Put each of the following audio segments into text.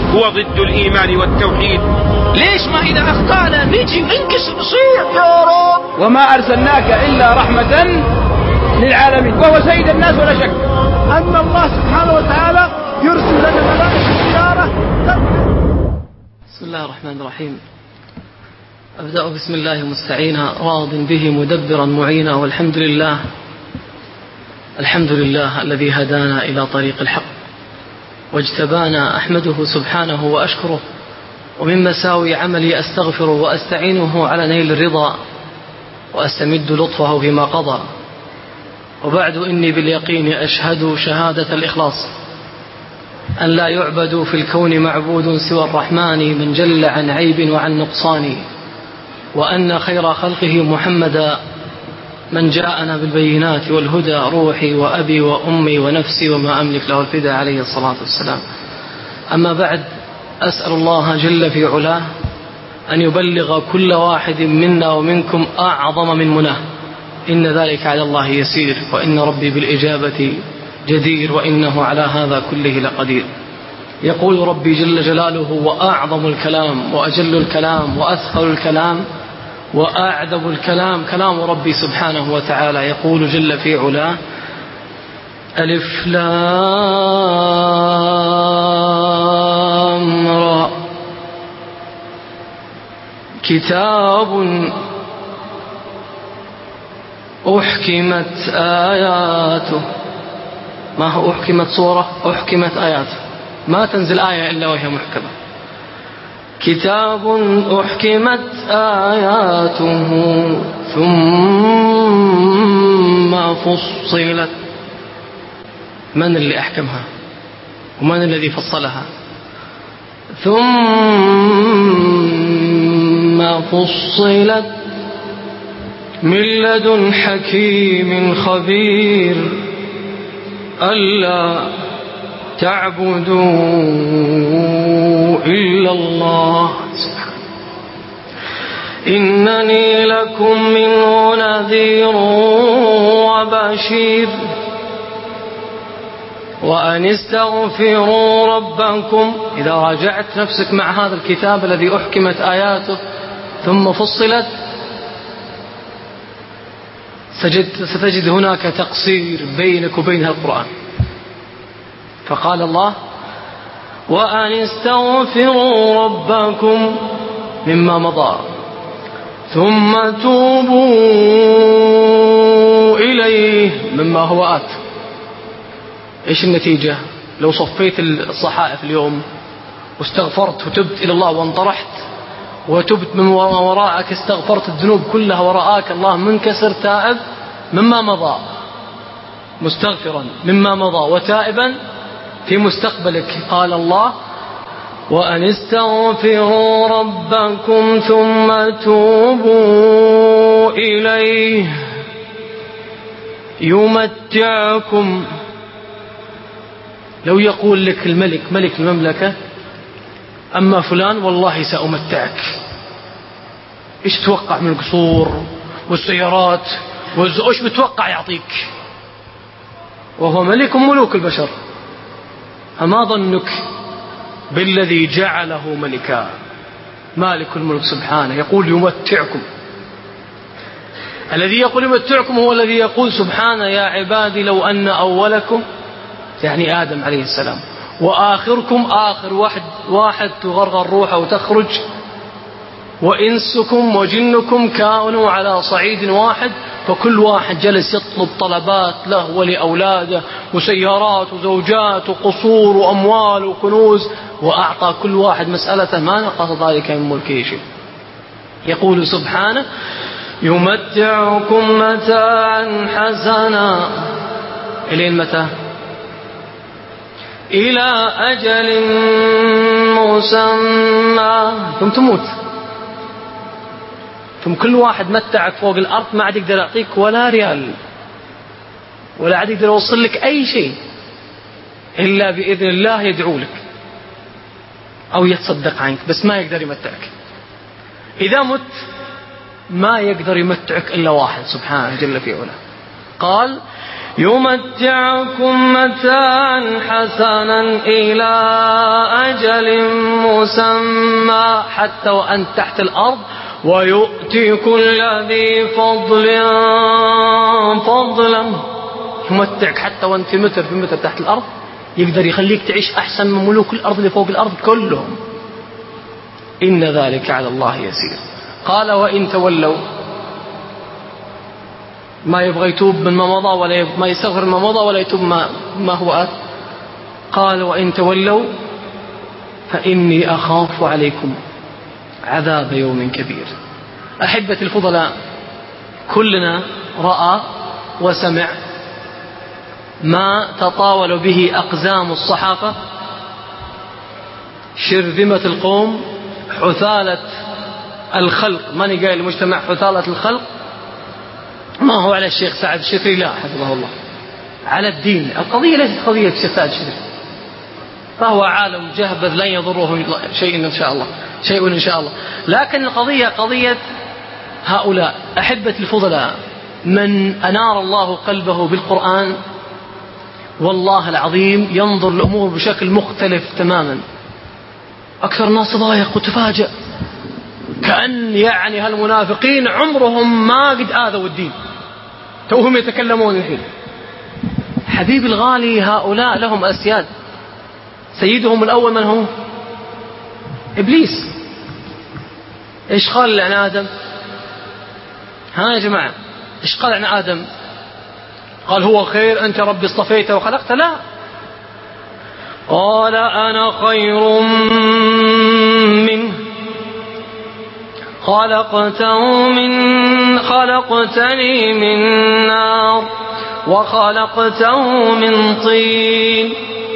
هو ضد الإيمان والتوحيد. ليش ما إذا أخطأنا نجي وننكسر نصيح يا رب؟ وما أرسلناك إلا رحمة للعالمين، وهو سيد الناس ولا شك أن الله سبحانه وتعالى يرسل لنا ملائكة الزيارة. بسم الله الرحمن الرحيم. أبدأ بسم الله مستعينا راض به مدبرا معينا، والحمد لله الحمد لله الذي هدانا إلى طريق الحق واجتبانا، أحمده سبحانه وأشكره، ومن مساوي عملي أستغفره وأستعينه على نيل الرضا، وأستمد لطفه فيما قضى. وبعد إني باليقين أشهد شهادة الإخلاص أن لا يعبد في الكون معبود سوى الرحمن من جل عن عيب وعن نقصان، وأن خير خلقه محمدا من جاءنا بالبينات والهدى، روحي وأبي وأمي ونفسي وما أملك له الفداء عليه الصلاة والسلام. أما بعد، أسأل الله جل في علاه أن يبلغ كل واحد منا ومنكم أعظم من مناه، إن ذلك على الله يسير، وإن ربي بالإجابة جدير، وإنه على هذا كله لقدير. يقول ربي جل جلاله: وأعظم الكلام وأجل الكلام وأثقل الكلام وأعذب الكلام كلام ربي سبحانه وتعالى. يقول جل في علاه: ألف لام را، كتاب أحكمت آياته. ما هو أحكمت سورة؟ أحكمت آياته، ما تنزل آية إلا وهي محكمة. كتاب أحكمت آياته ثم فصلت. من اللي أحكمها ومن الذي فصلها؟ ثم فصلت من لدن حكيم خبير ألا تعبدوا إلا الله سبحانه إنني لكم منه نذير وبشير وأن استغفروا ربكم. إذا راجعت نفسك مع هذا الكتاب الذي أحكمت آياته ثم فصلت، ستجد هناك تقصير بينك وبين القرآن. فقال الله: وأن استغفروا ربكم مما مضى ثم توبوا إليه مما هو آت. إيش النتيجة؟ لو صفيت الصحائف اليوم واستغفرت وتبت إلى الله وانطرحت وتبت من وراءك، استغفرت الذنوب كلها وراءك، الله منكسر تائب مما مضى، مستغفرا مما مضى وتائبا في مستقبلك. قال الله: وأن استغفروا ربكم ثم توبوا إليه يمتعكم. لو يقول لك الملك، ملك المملكة: أما فلان والله سأمتعك، إيش تتوقع من القصور والسيارات إيش بتوقع يعطيك؟ وهو ملك ملوك البشر. أما ظنك بالذي جعله ملكا، مالك الملك سبحانه، يقول يمتعكم. الذي يقول يمتعكم هو الذي يقول سبحانه: يا عبادي لو أن أولكم، يعني آدم عليه السلام، وآخركم، آخر واحد تغرغر روحه وتخرج، وإنسكم وجنكم كانوا على صعيد واحد، فكل واحد جلس يطلب طلبات له ولأولاده وسيارات وزوجات وقصور وأموال وكنوز، وأعطى كل واحد مسألته، ما نقص ذلك من ملكه شيء. يقول سبحانه: يمتعكم متاعا حسنا إلين متى؟ إلى أجل مسمى ثم تموت. ثم كل واحد متعك فوق الأرض ما عاد يقدر يعطيك ولا ريال، ولا عاد يقدر يوصل لك أي شيء إلا بإذن الله يدعو لك أو يتصدق عنك، بس ما يقدر يمتعك. إذا مت ما يقدر يمتعك إلا واحد سبحانه جل في علاه، قال يمتعكم متاعا حسنا إلى أجل مسمى حتى وأنت تحت الأرض ويؤتي كل ذي فضلا. يمتعك حتى وأنت في متر تحت الأرض، يقدر يخليك تعيش أحسن من ملوك الأرض اللي فوق الأرض كلهم. إن ذلك على الله يسير. قال وإن تولوا، ما يبغى يتوب من ما مضى ولا ما يستغفر ما مضى ولا يتوب ما هو آت. قال وإن تولوا فإني أخاف عليكم عذاب يوم كبير. أحبتي الفضلاء، كلنا رأى وسمع ما تطاول به أقزام الصحافة، شرذمة القوم، حثالة الخلق. ماني قايل المجتمع حثالة الخلق، ما هو على الشيخ سعد الشتري، لا حفظه الله، على الدين. القضية ليست قضية الشيخ سعد الشتري، فهو عالم جهبذ لن يضره شيء إن شاء الله، لكن القضية قضية هؤلاء. أحبة الفضلاء، من أنار الله قلبه بالقرآن والله العظيم ينظر الأمور بشكل مختلف تماما. أكثر الناس تضايق وتفاجأ، كأن يعني هالمنافقين عمرهم ما قد آذوا الدين، توهم يتكلمون الحين. حبيبي الغالي، هؤلاء لهم أسياد، سيدهم الأول من هو؟ إبليس. إيش قال عن آدم؟ ها يا جماعة، إيش قال عن آدم؟ قال هو خير، أنت ربي اصطفيته وخلقته؟ لا، قال أنا خير منه خلقتني من نار وخلقته من طين.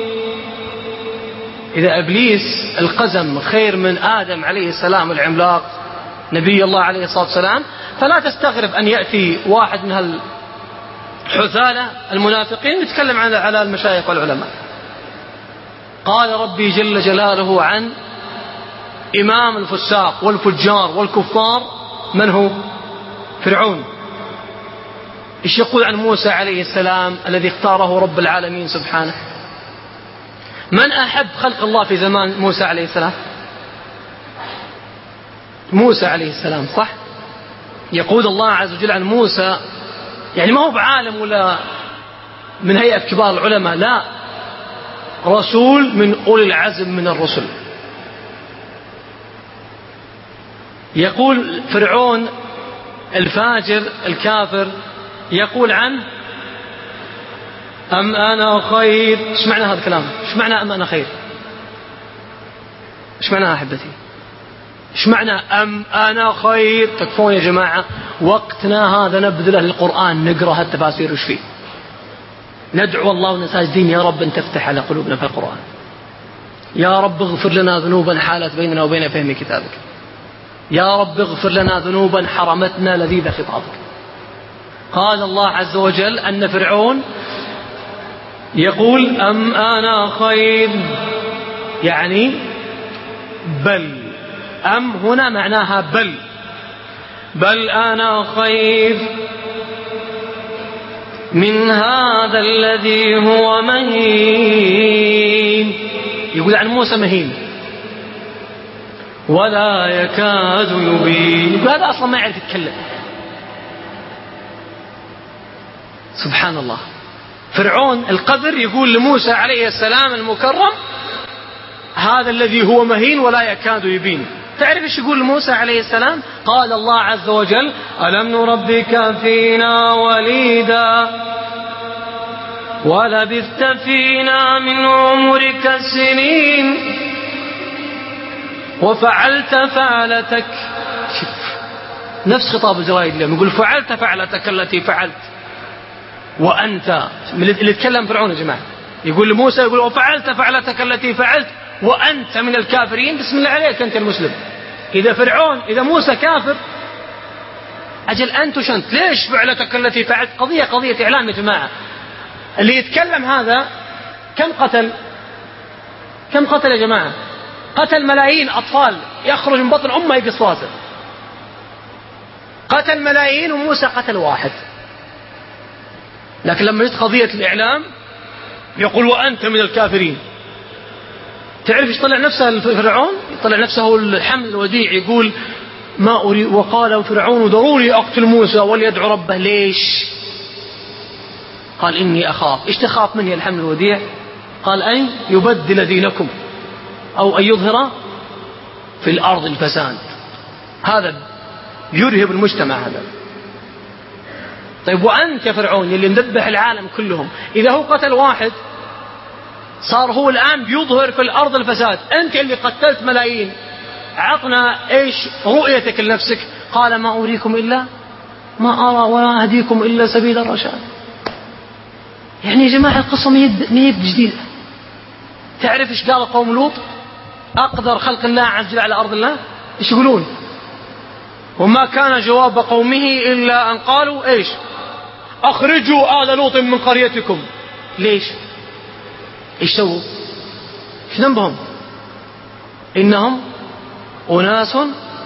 إذا إبليس القزم خير من آدم عليه السلام العملاق نبي الله عليه الصلاة والسلام، فلا تستغرب أن يأتي واحد من الحثالة المنافقين يتكلم على المشايخ والعلماء. قال ربي جل جلاله عن إمام الفساق والفجار والكفار، من هو؟ فرعون. إيش يقول عن موسى عليه السلام الذي اختاره رب العالمين سبحانه؟ من أحب خلق الله في زمان موسى عليه السلام؟ موسى عليه السلام، صح؟ يقول الله عز وجل عن موسى، يعني ما هو بعالم ولا من هيئة كبار العلماء، لا، رسول من أولي العزم من الرسل. يقول فرعون الفاجر الكافر، يقول عنه أم أنا خير. ايش معنى هذا الكلام؟ ايش معنى أم أنا خير؟ ايش معنى أحبتي؟ ايش معنى أم أنا خير؟ تكفون يا جماعة، وقتنا هذا نبذله للقرآن، نقرأ هالتفاسير وش فيه، ندعو الله ونساجدين يا رب أن تفتح على قلوبنا في القرآن، يا رب اغفر لنا ذنوبا حالت بيننا وبين فهم كتابك، يا رب اغفر لنا ذنوبا حرمتنا لذيذ خطابك. قال الله عز وجل أن فرعون يقول أم أنا خير، يعني بل. أم هنا معناها بل أنا خير من هذا الذي هو مهين. يقول عن موسى مهين ولا يكاد يبين، يقول هذا أصلا ما يعرف يتكلم. سبحان الله. فرعون القذر يقول لموسى عليه السلام المكرم هذا الذي هو مهين ولا يكاد يبين. تعرف ايش يقول لموسى عليه السلام؟ قال الله عز وجل ألم نربك فينا وليدا ولبثت فينا من عمرك سنين وفعلت فعلتك. نفس خطاب الجرايد اليوم، يقول فعلت فعلتك التي فعلت وأنت. اللي يتكلم فرعون يا جماعة، يقول لموسى يقول وفعلت فعلتك التي فعلت وأنت من الكافرين. بسم الله عليك أنت المسلم. إذا موسى كافر، أجل أنت وشنت، ليش فعلتك التي فعلت؟ قضية إعلام يا جماعة. اللي يتكلم هذا كم قتل يا جماعة؟ قتل ملايين أطفال يخرج من بطن أمه يقص راسه، قتل ملايين وموسى قتل واحد. لكن لما جت قضية الإعلام يقول وأنت من الكافرين. تعرف ايش طلع نفسه فرعون؟ طلع نفسه الحمل الوديع، يقول ما أريد، وقال فرعون ذروني أقتل موسى وليدعو ربه. ليش؟ قال إني أخاف. إيش تخاف مني الحمل الوديع؟ قال أن يبدل دينكم أو أن يظهر في الأرض الفساد. هذا يرهب المجتمع هذا. طيب وأنت يا فرعون اللي مذبح العالم كلهم، إذا هو قتل واحد صار هو الآن بيظهر في الأرض الفساد، أنت اللي قتلت ملايين، عطنا إيش رؤيتك لنفسك؟ قال ما أريكم إلا ما أرى ولا أهديكم إلا سبيل الرشاد. يعني يا جماعة القصة ما هي جديدة. تعرف إيش قال قوم لوط؟ أقدر خلق الله عز وجل على أرض الله. إيش يقولون؟ وما كان جواب قومه إلا أن قالوا إيش؟ أخرجوا آل لوط من قريتكم. ليش؟ إيش سووا؟ إيش ذنبهم؟ إنهم أناس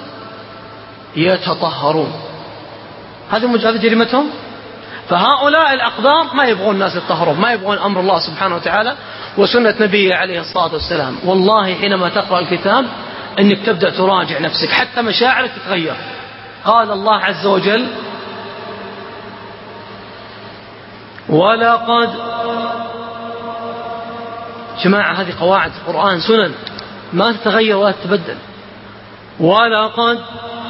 يتطهرون. هذه جريمتهم. فهؤلاء الأقدار ما يبغون الناس يتطهرون، ما يبغون أمر الله سبحانه وتعالى وسنة نبيه عليه الصلاة والسلام. والله حينما تقرأ الكتاب أنك تبدأ تراجع نفسك، حتى مشاعرك تتغير. قال الله عز وجل ولقد، جماعة هذه قواعد القرآن سنن ما تتغير ولا تتبدل. ولقد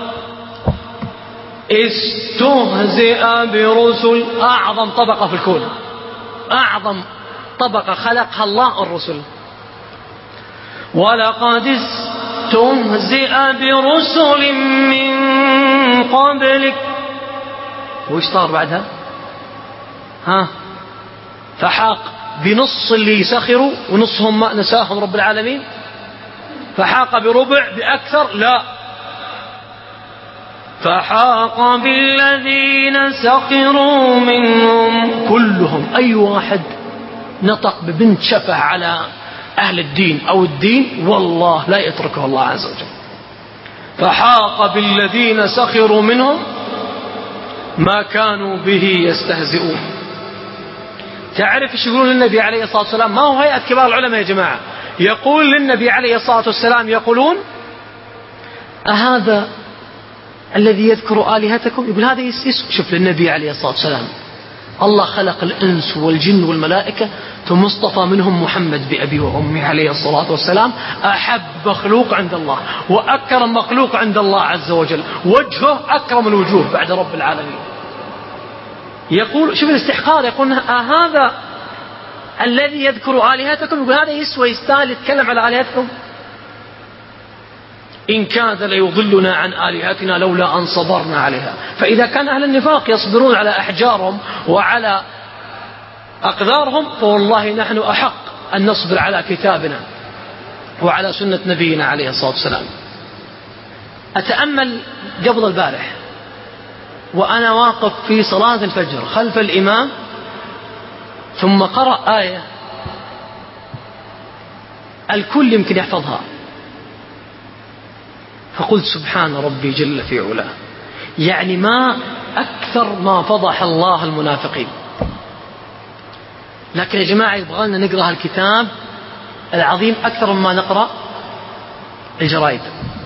استهزئ برسل، أعظم طبقة في الكون، أعظم طبقة خلقها الله الرسل. ولقد استهزئ برسل من قبلك. وش صار بعدها؟ فحاق بنص اللي سخروا ونصهم ما نساهم رب العالمين. فحاق بربع بأكثر لا، فحاق بالذين سخروا منهم كلهم. أي واحد نطق ببنت شفه على أهل الدين أو الدين والله لا يتركه الله عز وجل. فحاق بالذين سخروا منهم ما كانوا به يستهزئون. تعرف ايش يقولون للنبي عليه الصلاة والسلام؟ ما هو هيئة كبار العلماء يا جماعة، يقول للنبي عليه الصلاة والسلام يقولون أهذا الذي يذكر آلهتكم؟ يقول هذا شوف للنبي عليه الصلاة والسلام الله خلق الإنس والجن والملائكة ثم اصطفى منهم محمد بأبي وأمي عليه الصلاة والسلام، أحب مخلوق عند الله وأكرم مخلوق عند الله عز وجل، وجهه أكرم الوجوه بعد رب العالمين. يقول شوف الاستحقار، يقول هذا الذي يذكر آلهتكم، يقول هذا يستاهل يتكلم على آلهتكم؟ إن كاد ليضلنا عن آلهتنا لولا أن صبرنا عليها. فإذا كان أهل النفاق يصبرون على أحجارهم وعلى أقدارهم، فوالله نحن أحق أن نصبر على كتابنا وعلى سنة نبينا عليه الصلاة والسلام. أتأمل قبل البارح وأنا واقف في صلاة الفجر خلف الإمام، ثم قرأ آية الكل يمكن يحفظها، فقلت سبحان ربي جل في علاه. يعني ما أكثر ما فضح الله المنافقين. لكن يا جماعة يبغالنا نقرأ الكتاب العظيم أكثر مما نقرأ الجرائد.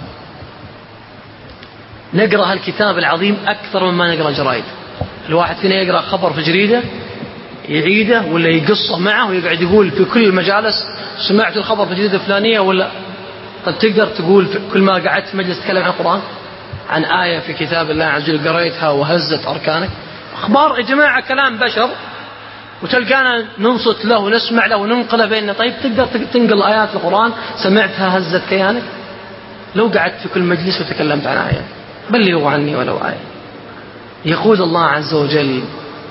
نقرأ الكتاب العظيم أكثر مما نقرأ الجرائد. الواحد فينا يقرأ خبر في جريدة يعيده ولا يقصه معه ويقعد يقول في كل المجالس سمعت الخبر في جريدة فلانية ولا. طب تقدر تقول كل ما قعدت في مجلس تتكلم عن القرآن عن آية في كتاب الله عز وجل قريتها وهزت أركانك؟ أخبار يا جماعة كلام بشر وتلقانا ننصت له ونسمع له وننقله بيننا. طيب تقدر تنقل آيات القرآن سمعتها هزت كيانك؟ لو قعدت في كل مجلس وتكلمت عن آية بلغوا عني ولو آية. يقول الله عز وجل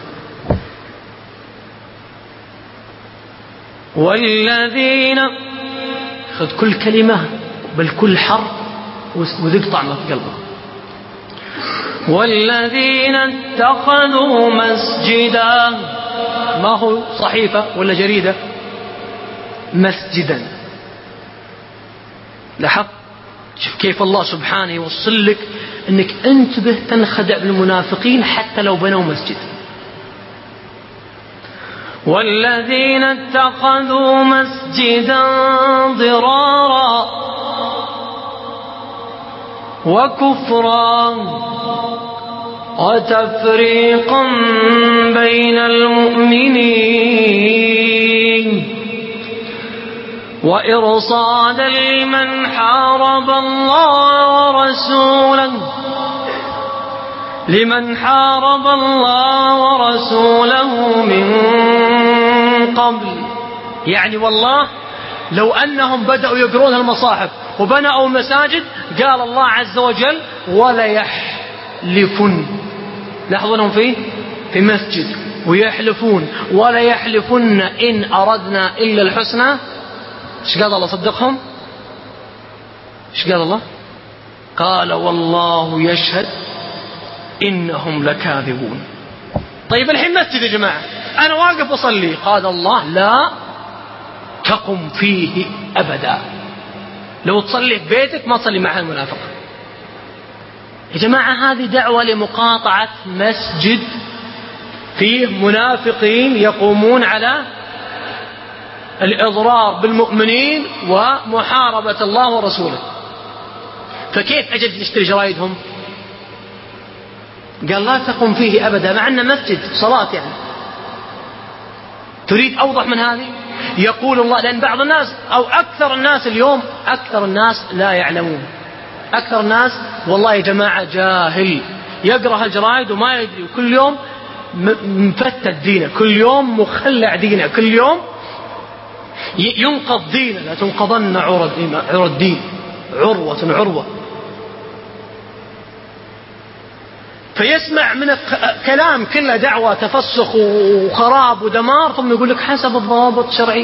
والذين، خذ كل كلمة بل كل حرف وذق طعمه في قلبه. والذين اتخذوا مسجدا، ما هو صحيفة ولا جريدة، مسجدا. لاحظ شوف كيف الله سبحانه يوصل لك انك انتبه تنخدع بالمنافقين حتى لو بنوا مسجد. والذين اتخذوا مسجدا ضرارا وكفرا وتفريقا بين المؤمنين وإرصادا لمن حارب الله ورسوله من قبل. يعني والله لو أنهم بدأوا يقرون المصاحف وبنوا مساجد، قال الله عز وجل ولا يحلفن. لاحظونهم في مسجد ويحلفون ولا يحلفن إن أردنا إلا الحسنى. ايش قال الله؟ صدقهم. ايش قال الله؟ قال والله يشهد إنهم لكاذبون. طيب الحين مسجد يا جماعة، أنا واقف أصلي، قال الله لا تقم فيه أبدا. لو تصلي في بيتك ما تصلي مع المنافق. يا جماعة هذه دعوة لمقاطعة مسجد فيه منافقين يقومون على الإضرار بالمؤمنين ومحاربة الله ورسوله. فكيف أجد نشتري جرايدهم؟ قال لا تقم فيه أبدا، مع أنه مسجد صلاة. يعني تريد أوضح من هذه؟ يقول الله، لأن بعض الناس أو أكثر الناس اليوم، أكثر الناس لا يعلمون. أكثر الناس والله يا جماعة جاهل، يقرأ الجرايد وما يدري، وكل يوم مفتت دينه، كل يوم مخلع دينه، كل يوم ينقض دينه. لا تنقضن عرى الدين عروة. فيسمع من كلام كله دعوة تفسخ وخراب ودمار، ثم يقول لك حسب الضوابط الشرعية.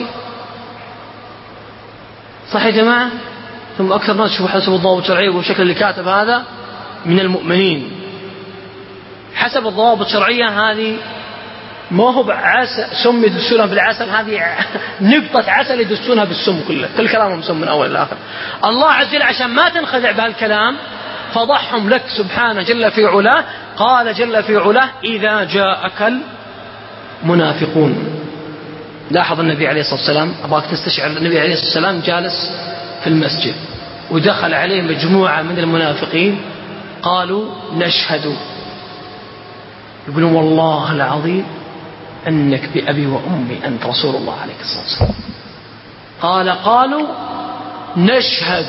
صح يا جماعة؟ ثم أكثر ناس يشوفوا حسب الضوابط الشرعية والشكل اللي كاتب هذا من المؤمنين. حسب الضوابط الشرعية هذه ما هو سم يدسونها بالعسل، هذه نقطة عسل يدسونها بالسم كله، كل كلامهم سم من أول لآخر. الله عز وجل عشان ما تنخدع بهالكلام فضحهم لك سبحانه جل في علاه. قال جل في علاه إذا جاءك المنافقون. لاحظ النبي عليه الصلاة والسلام، أبغاك تستشعر النبي عليه الصلاة والسلام جالس في المسجد ودخل عليه مجموعة من المنافقين قالوا نشهد، يقولون والله العظيم أنك بأبي وأمي أنت رسول الله عليه الصلاة والسلام. قالوا نشهد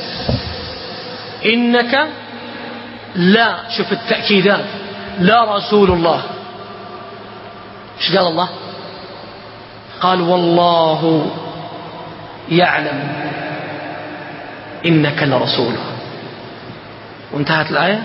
إنك لا، شوف التأكيدات، لا رسول الله. ايش قال الله؟ قال والله يعلم إنك لرسوله، وانتهت الآية.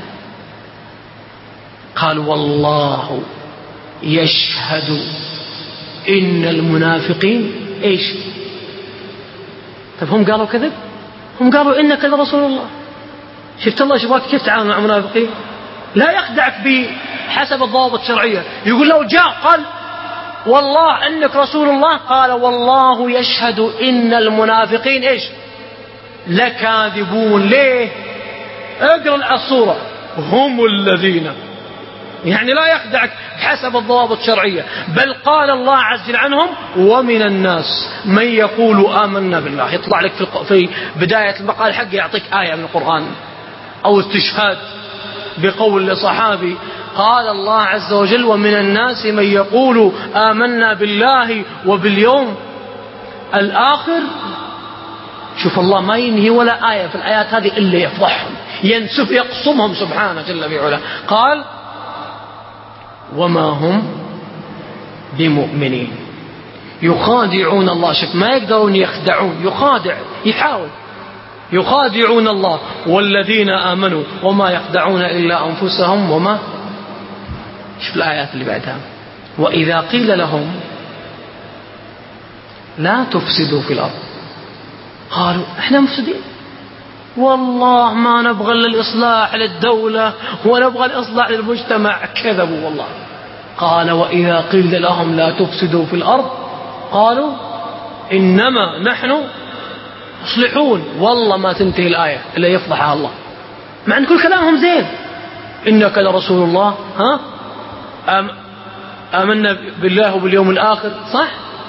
قال والله يشهد إن المنافقين إيش؟ طيب هم قالوا كذب؟ هم قالوا إنك لرسول الله. شفت الله شباك كيف تعامل مع المنافقين؟ لا يخدعك بحسب الضوابط الشرعية. يقول لو جاء قال والله أنك رسول الله، قال والله يشهد إن المنافقين إيش؟ لكاذبون. ليه؟ اقرأ الصورة، هم الذين، يعني لا يخدعك بحسب الضوابط الشرعية، بل قال الله عز وجل عنهم ومن الناس من يقول آمنا بالله. يطلع لك في بداية المقال حق يعطيك آية من القرآن أو استشهاد بقول لصحابي. قال الله عز وجل ومن الناس من يقول آمنا بالله وباليوم الآخر. شوف الله ما ينهي ولا آية في الآيات هذه إلا يفضحهم، ينسف يقصمهم سبحانه جل في علاه. قال وما هم بمؤمنين يخادعون الله. شوف ما يقدرون يخدعون، يحاول يخادعون الله والذين آمنوا وما يخدعون إلا أنفسهم وما. شوف الآيات اللي بعدها وإذا قيل لهم لا تفسدوا في الأرض قالوا احنا مفسدين، والله ما نبغى الإصلاح للدولة ونبغى الإصلاح للمجتمع. كذبوا والله. قال وإذا قيل لهم لا تفسدوا في الأرض قالوا إنما نحن مصلحون. والله ما تنتهي الآية إلا يفضحها الله، مع أن كل كلامهم زين. إنك لرسول الله، آمنا بالله وباليوم الآخر، صح؟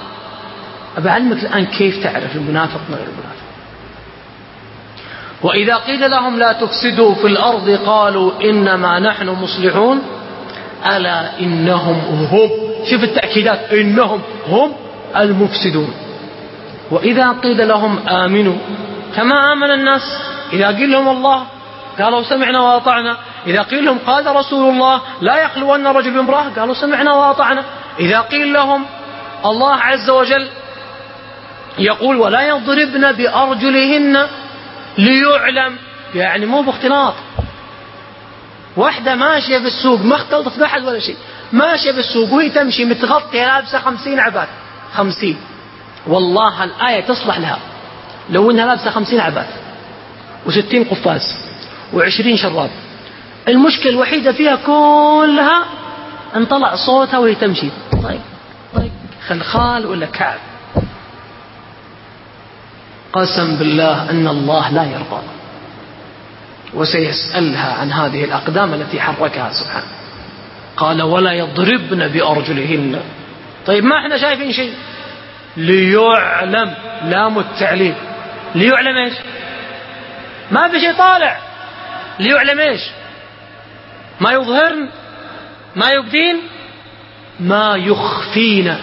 أبعلمك الآن كيف تعرف المنافق من غير المنافق. وإذا قيل لهم لا تفسدوا في الأرض قالوا إنما نحن مصلحون ألا إنهم هم، شوف التأكيدات، إنهم هم المفسدون. وإذا قيل لهم آمنوا كما آمن الناس، إذا قيل لهم الله قالوا سمعنا وأطعنا، إذا قيل لهم قال رسول الله لا يخلون رجل بامرأة قالوا سمعنا وأطعنا، إذا قيل لهم الله عز وجل يقول ولا يضربن بأرجلهن ليعلم، يعني مو باختلاط. واحدة ماشية في السوق ما اختلطت بأحد ولا شيء، ماشية في السوق وهي تمشي متغطية لابسة 50 عباءة، 50، والله الآية تصلح لها لو انها لابسة 50 عباءة و60 قفاز و20 شراب. المشكلة الوحيدة فيها كلها ان طلع صوتها وهي تمشي طيب خلخال ولا كعب. قسم بالله أن الله لا يرضى، وسيسألها عن هذه الأقدام التي حركها سبحانه. قال ولا يضربن بأرجلهن. طيب ما احنا شايفين شيء، ليعلم، لام التعليم، ليعلم ايش؟ ما في شيء طالع، ليعلم ايش؟ ما يظهرن، ما يبدين، ما يخفين،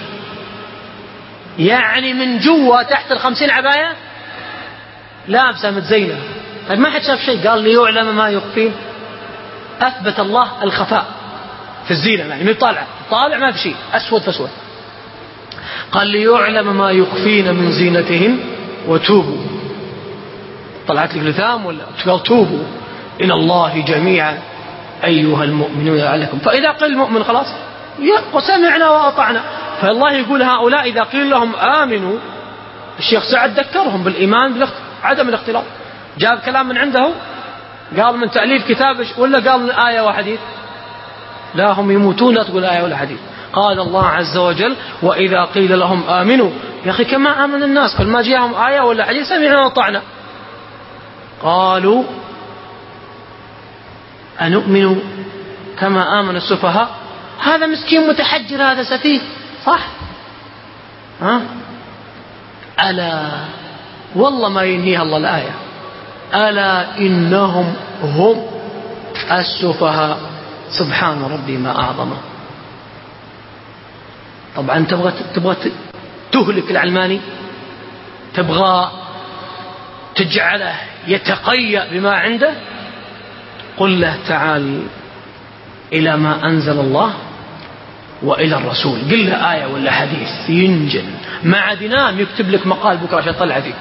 يعني من جوا تحت 50 عباية لابسة متزينة. طيب ما حد شاف شيء، قال ليعلم ما يخفين. أثبت الله الخفاء في الزينة، يعني من طالع ما في شيء، أسود فسود. قال ليعلم ما يخفين من زينتهن وتوبوا. طلعت لك لثام ولا قال توبوا إلى الله جميعا أيها المؤمنون لعلكم. فإذا قيل المؤمن خلاص وسمعنا وأطعنا. فالله يقول هؤلاء إذا قيل لهم آمنوا، الشيخ سعد ذكرهم بالإيمان عدم الاختلاط، جاب كلام من عنده قال من تأليف كتاب ولا قال من آية وحديث؟ لا، هم يموتون لا تقول آية ولا حديث. قال الله عز وجل وإذا قيل لهم آمنوا، يا أخي كما آمن الناس، كل ما جاءهم آية ولا حديث سمعنا وأطعنا. قالوا أنؤمن كما آمن السفهاء. هذا مسكين متحجر، هذا سفيه، صح؟ ألا والله ما ينهيها الله الآية، ألا إنهم هم السفهاء سبحان ربي ما أعظمه. طبعا تبغى تهلك العلماني، تبغى تجعله يتقيأ بما عنده، قل له تعال إلى ما أنزل الله وإلى الرسول، قل له آية ولا حديث ينجن، ما عاد ينام يكتب لك مقال بكرة عشان يطلع فيه،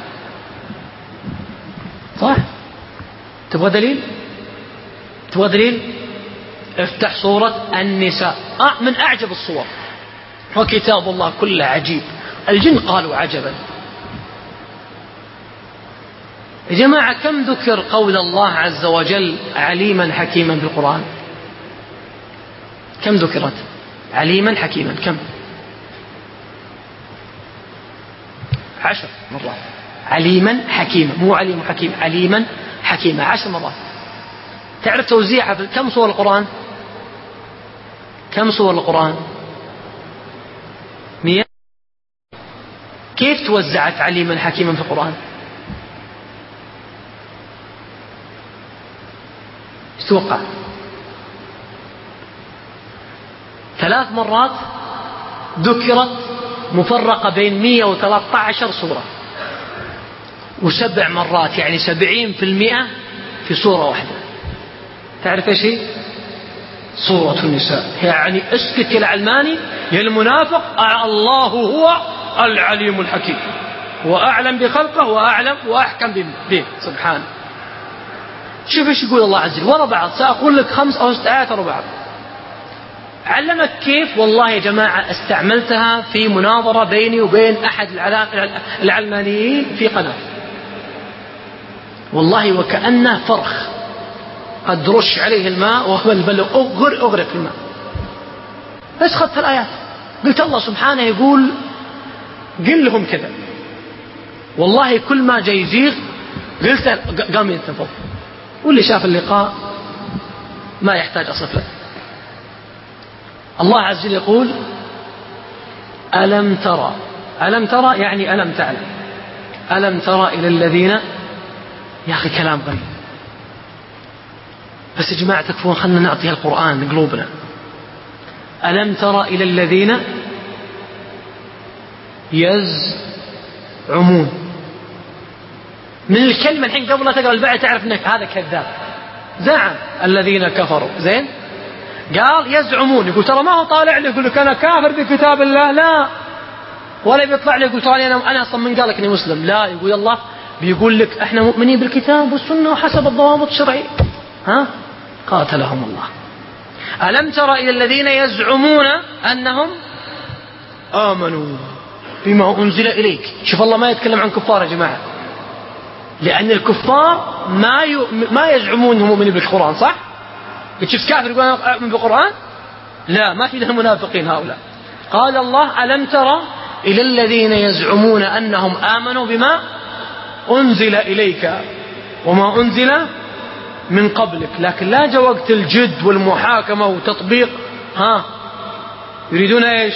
صح؟ تبغى دليل؟ تبغى دليل؟ افتح سورة النساء، من أعجب الصور، وكتاب الله كله عجيب. الجن قالوا عجبا. يا جماعة كم ذكر قول الله عز وجل عليما حكيما في القرآن؟ كم ذكرت عليما حكيما؟ كم؟ 10 مرات. عليما حكيما، مو عليم حكيم، عليما حكيما 10 مرات. تعرف توزيعها في كم سور القرآن؟ كم سور القرآن؟ 100. كيف توزعت عليما حكيما في القرآن؟ توقع 3 مرات ذكرت مفرقة بين 113 سورة، و7 مرات يعني 70% في سورة واحدة. تعرف ايش هي؟ سورة النساء. يعني اسكت يا العلماني يا المنافق، الله هو العليم الحكيم، وأعلم بخلقه وأعلم وأحكم به سبحانه. شوف ايش يقول الله عز وجل ورا بعض، سأقول لك 5 أو 6 آيات ورا بعض. علمك كيف؟ والله يا جماعة استعملتها في مناظرة بيني وبين أحد العلمانيين في قناة، والله وكأنه فرخ قد رش عليه الماء وهو البلو أغرق في الماء. بس خذت الآيات قلت الله سبحانه يقول قل لهم كذا، والله كل ما جاي يزيغ قلت قام ينتفض. واللي شاف اللقاء ما يحتاج أصف له. الله عز وجل يقول ألم ترى ألم ترى يعني ألم تعلم. ألم ترى إلى الذين، يا أخي كلام غريب. بس يا جماعة تكفون، خلنا نعطي القرآن قلوبنا. ألم ترى إلى الذين يزعمون. من الكلمة الحين قبل لا تقرأ البعد تعرف أنك هذا كذاب. زعم الذين كفروا، زين، قال يزعمون، يقول ترى ما هو طالع لي يقول لك أنا كافر بكتاب الله، لا، ولا بيطلع لي يقول ترى أنا أصلا من قالك إني مسلم، لا، يقول الله بيقول لك إحنا مؤمنين بالكتاب والسنة وحسب الضوابط الشرعية. ها، قاتلهم الله. ألم ترى إلى الذين يزعمون أنهم آمنوا بما أنزل إليك. شوف الله ما يتكلم عن كفار يا جماعة، لأن الكفار ما يزعمون أنهم مؤمنين بالقرآن، صح؟ تشوف كافر يقول أؤمن بالقرآن؟ لا، ما في لهم منافقين هؤلاء. قال الله ألم ترى إلى الذين يزعمون أنهم آمنوا بما أنزل إليك وما أنزل من قبلك، لكن لا جاء وقت الجد والمحاكمة وتطبيق. ها، يريدون إيش؟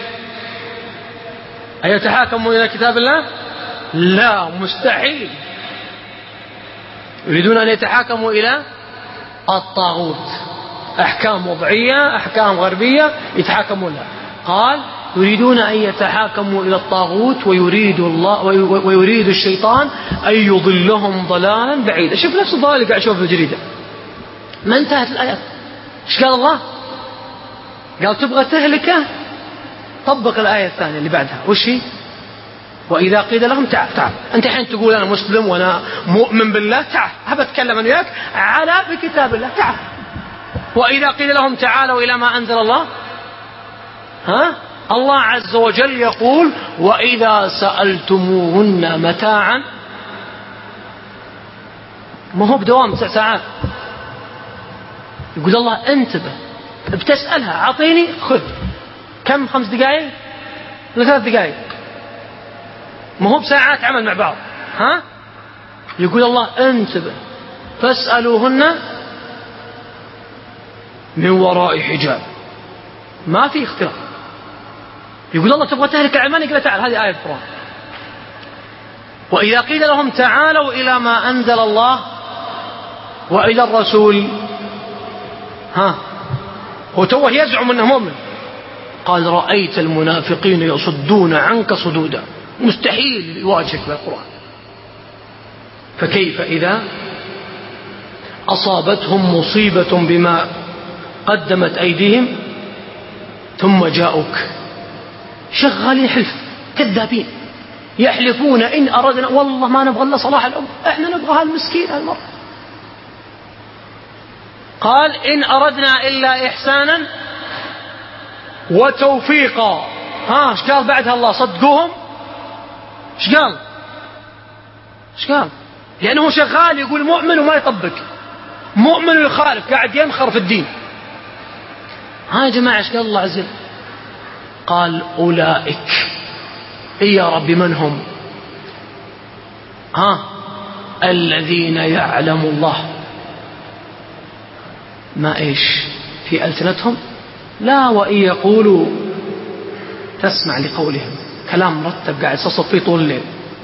أن يتحاكموا إلى كتاب الله؟ لا، مستحيل. يريدون أن يتحاكموا إلى الطاغوت، أحكام وضعية، أحكام غربية يتحاكمون لها. قال يريدون أن يتحاكموا إلى الطاغوت ويريد الشيطان أن يضلهم ضلالا بعيدا. شوف نفس الضلال اللي قاعد أشوفه في الجريدة. ما انتهت الآيات. إيش قال الله؟ قال تبغى تهلكه، طبق الآية الثانية اللي بعدها. وش هي؟ وإذا قيل لهم تعال أنت الحين تقول أنا مسلم وأنا مؤمن بالله، تعال هبى أتكلم أنا وياك على بكتاب الله، تعال. وإذا قيل لهم تعالوا إلى ما أنزل الله، ها، الله عز وجل يقول وإذا سألتموهن متاعا، ما هو بدوام 9 ساعات. يقول الله انتبه، بتسألها أعطيني، خذ كم، 5 دقائق ولا 3 دقائق، ما هو بساعات عمل مع بعض. ها، يقول الله انتبه فاسألوهن من وراء حجاب، ما في اختلاف. يقول الله تبغى تهلك العلماني، قال تعال، هذه آية القرآن. وإذا قيل لهم تعالوا إلى ما أنزل الله وإلى الرسول، ها، هو توه يزعم أنه مؤمن. قال رأيت المنافقين يصدون عنك صدودا، مستحيل يواجهك بالقرآن. فكيف إذا أصابتهم مصيبة بما قدمت أيديهم ثم جاءوك، شغالين حلف، كذابين، يحلفون إن أردنا، والله ما نبغى إلا صلاح الأمة، إحنا نبغى هالمسكين هالمرة. قال إن أردنا إلا إحسانا وتوفيقا. ها، إيش قال بعدها الله؟ صدقوهم. إيش قال؟ إيش قال؟ لأنه شغال يقول مؤمن وما يطبق، مؤمن ويخالف، قاعد ينخر في الدين. ها يا جماعة إيش قال الله عز وجل؟ قال أولئك، إيه يا رب من هم؟ ها، الذين يعلم الله ما إيش في ألسنتهم، لا وإن يقولوا تسمع لقولهم، كلام مرتب قاعد تصف فيه طول الليل.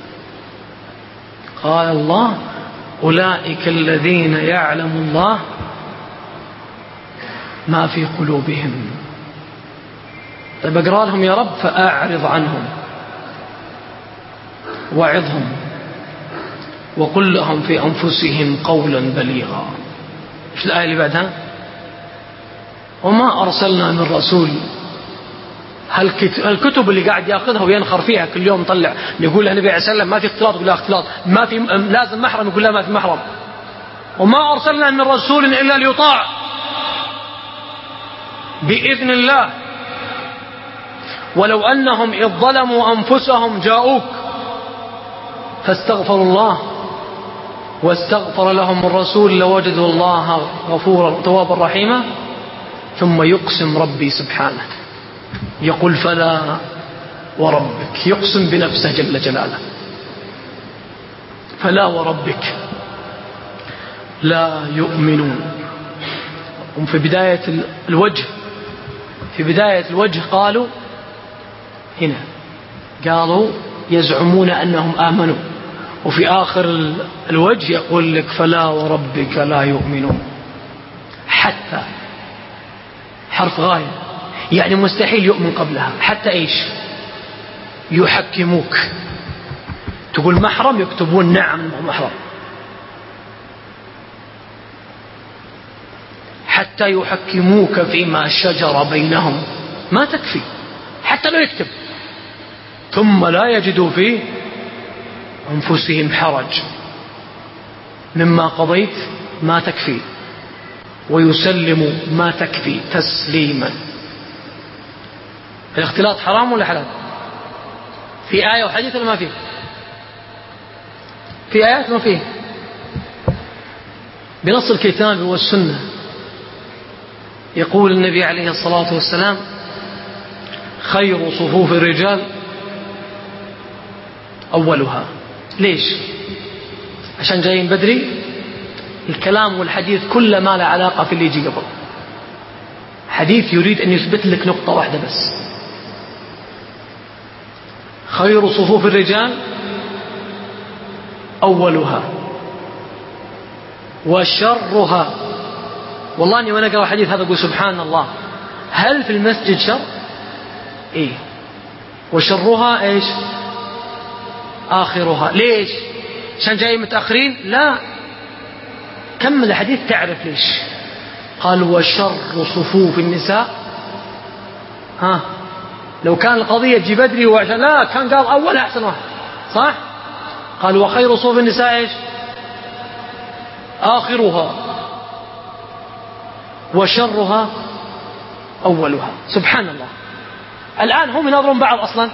قال الله أولئك الذين يعلم الله ما في قلوبهم. طيب أقرأ لهم يا رب، فأعرض عنهم وعظهم وقل لهم في أنفسهم قولا بليغا. إيش الآية اللي بعدها؟ وما أرسلنا من رسول. الكتب اللي قاعد يأخذها وينخر فيها كل يوم طلع يقول النبي عليه السلام ما في اختلاط، يقول لا اختلاط، ما في لازم محرم، يقول لا ما في محرم. وما أرسلنا من رسول إلا ليطاع بإذن الله ولو أنهم إذ ظلموا أنفسهم جاءوك فاستغفروا الله واستغفر لهم الرسول لوجدوا الله غفورا توابا رحيما. ثم يقسم ربي سبحانه يقول فلا وربك، يقسم بنفسه جل جلاله، فلا وربك لا يؤمنون. هم في بداية الوجه، في بداية الوجه قالوا هنا قالوا يزعمون أنهم آمنوا، وفي آخر الوجه يقول لك فلا وربك لا يؤمنون. حتى حرف غاية، يعني مستحيل يؤمن قبلها. حتى إيش؟ يحكموك. تقول محرم يكتبون نعم محرم. حتى يحكموك فيما شجر بينهم. ما تكفي حتى لو يكتب، ثم لا يجدوا في أنفسهم حرج مما قضيت. ما تكفي. ويسلموا. ما تكفي تسليما. الاختلاط حرام ولا حلال؟ في آية وحديث ولا ما فيه؟ في آيات ما فيه. بنص الكتاب والسنة يقول النبي عليه الصلاة والسلام خير صفوف الرجال أولها. ليش؟ عشان جايين بدري. الكلام والحديث كل ما له علاقة في اللي يجي قبل. حديث يريد أن يثبت لك نقطة واحدة بس. خير صفوف الرجال أولها وشرها. والله أني وأنا أقرأ حديث هذا أقول سبحان الله، هل في المسجد شر؟ إيه. وشرها إيش؟ آخرها. ليش؟ عشان جاي متأخرين؟ لا، كمل الحديث تعرف ليش. قال وشر صفوف النساء. لو كان القضية تجي بدري وعشان لا كان قال أول أحسن واحد، صح؟ قال وخير صفوف النساء إيش؟ آخرها وشرها أولها. سبحان الله. الآن هم ينظرون بعض أصلا،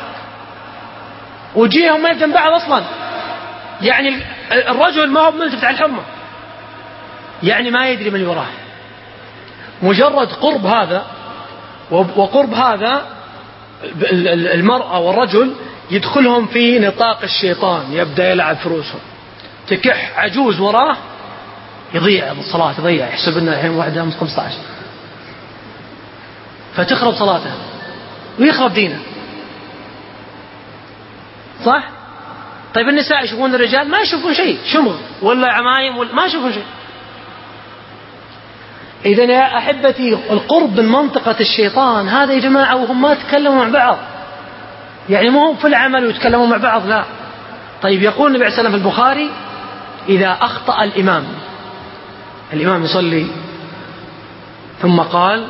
وجيهم ما يفهم بعض أصلا. يعني الرجل ما هو ملتفت على الحرمة، يعني ما يدري من وراه. مجرد قرب هذا وقرب هذا المرأة والرجل يدخلهم في نطاق الشيطان، يبدأ يلعب فروسهم. تكح عجوز وراه يضيع الصلاة، يضيع، يحسب أنه الحين واحدة 15، فتخرب صلاته ويخرب دينه. صح؟ طيب النساء يشوفون الرجال؟ ما يشوفون شيء، شمغ ولا عمايم ولا ما يشوفون شيء. إذن يا أحبتي القرب من منطقة الشيطان هذا يا جماعة وهم ما تكلموا مع بعض، يعني ما هم في العمل ويتكلموا مع بعض، لا. طيب يقول النبي عليه الصلاة والسلام في البخاري إذا أخطأ الإمام يصلي ثم قال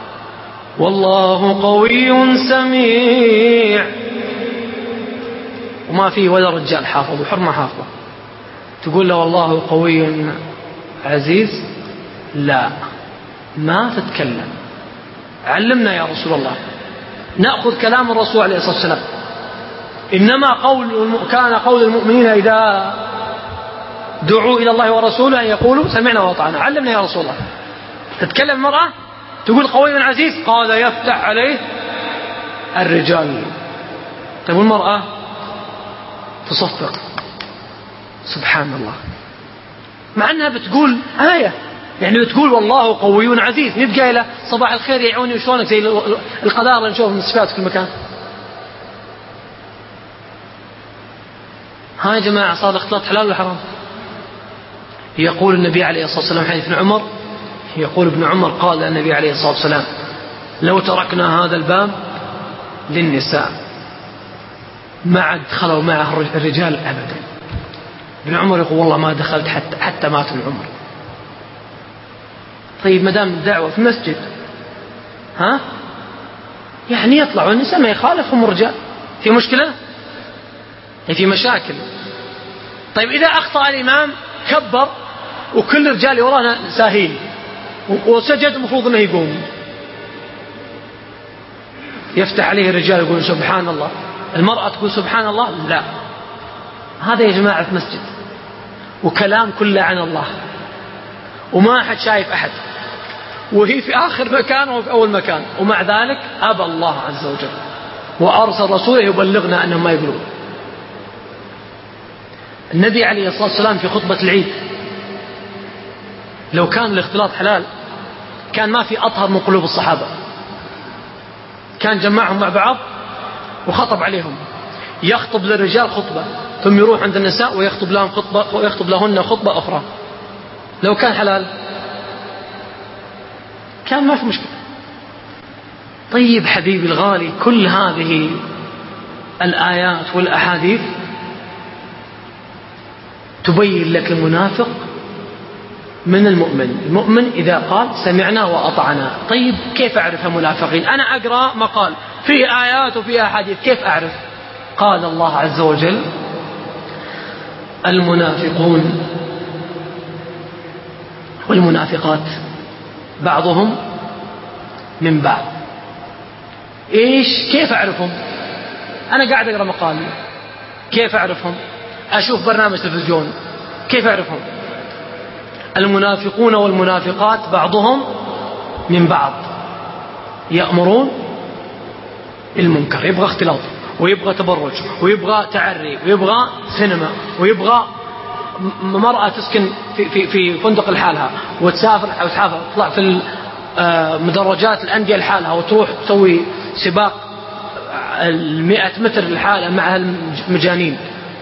والله قوي سميع، وما فيه ولا رجال حافظ وحرمة حافظة، تقول له والله قوي عزيز، لا، ما تتكلم. علمنا يا رسول الله، نأخذ كلام الرسول عليه الصلاة والسلام. إنما كان قول المؤمنين إذا دعوا إلى الله ورسوله أن يقولوا سمعنا وأطعنا. علمنا يا رسول الله. تتكلم المرأة تقول قوي عزيز، قال يفتح عليه الرجال. طيب المرأة تصفق، سبحان الله، مع أنها بتقول آية، يعني بتقول والله قوي عزيز، يبقى إلى صباح الخير يعوني وشونك زي القذارة اللي نشوفها في المستشفيات في كل مكان. ها يا جماعة صار الاختلاط حلال ولا حرام؟ يقول النبي عليه الصلاة والسلام حديث ابن عمر، يقول ابن عمر قال النبي عليه الصلاة والسلام لو تركنا هذا الباب للنساء ما عاد دخلوا معه الرجال أبدا. ابن عمر يقول والله ما دخلت حتى مات ابن عمر. طيب ما دام الدعوة في مسجد يعني يطلعوا النساء ما يخالفهم الرجال، في مشكلة؟ في مشاكل. طيب إذا أخطأ الإمام كبر وكل الرجال ورانا ساهين وسجد المفروض أنه يقوم، يفتح عليه الرجال يقول سبحان الله، المرأة تقول سبحان الله، لا. هذا يا جماعة في مسجد وكلام كله عن الله وما أحد شايف أحد، وهي في آخر مكان وفي أول مكان، ومع ذلك أبى الله عز وجل وأرسل رسوله يبلغنا أنهم ما يقولون. النبي عليه الصلاة والسلام في خطبة العيد لو كان الاختلاط حلال كان ما في أطهر من قلوب الصحابة، كان جمعهم مع بعض وخطب عليهم، يخطب للرجال خطبة ثم يروح عند النساء ويخطب لهم خطبة ويخطب لهن خطبة أخرى. لو كان حلال كان ما في مشكلة. طيب حبيبي الغالي، كل هذه الآيات والأحاديث تبين لك المنافق من المؤمن. المؤمن إذا قال سمعنا وأطعنا. طيب كيف أعرف المنافقين؟ أنا أقرأ مقال فيه آيات وفيه أحاديث، كيف أعرف؟ قال الله عز وجل المنافقون والمنافقات بعضهم من بعض. إيش؟ كيف أعرفهم؟ أنا قاعد أقرأ مقال، كيف أعرفهم؟ أشوف برنامج تلفزيون، كيف أعرفهم؟ المنافقون والمنافقات بعضهم من بعض يأمرون بالمنكر. يبغى اختلاط ويبغى تبرج ويبغى تعري ويبغى سينما ويبغى مرأة تسكن في فندق لحالها وتسافر أو تطلع في مدرجات الأندية لحالها وتروح تسوي سباق 100 متر لحالها مع المجانين.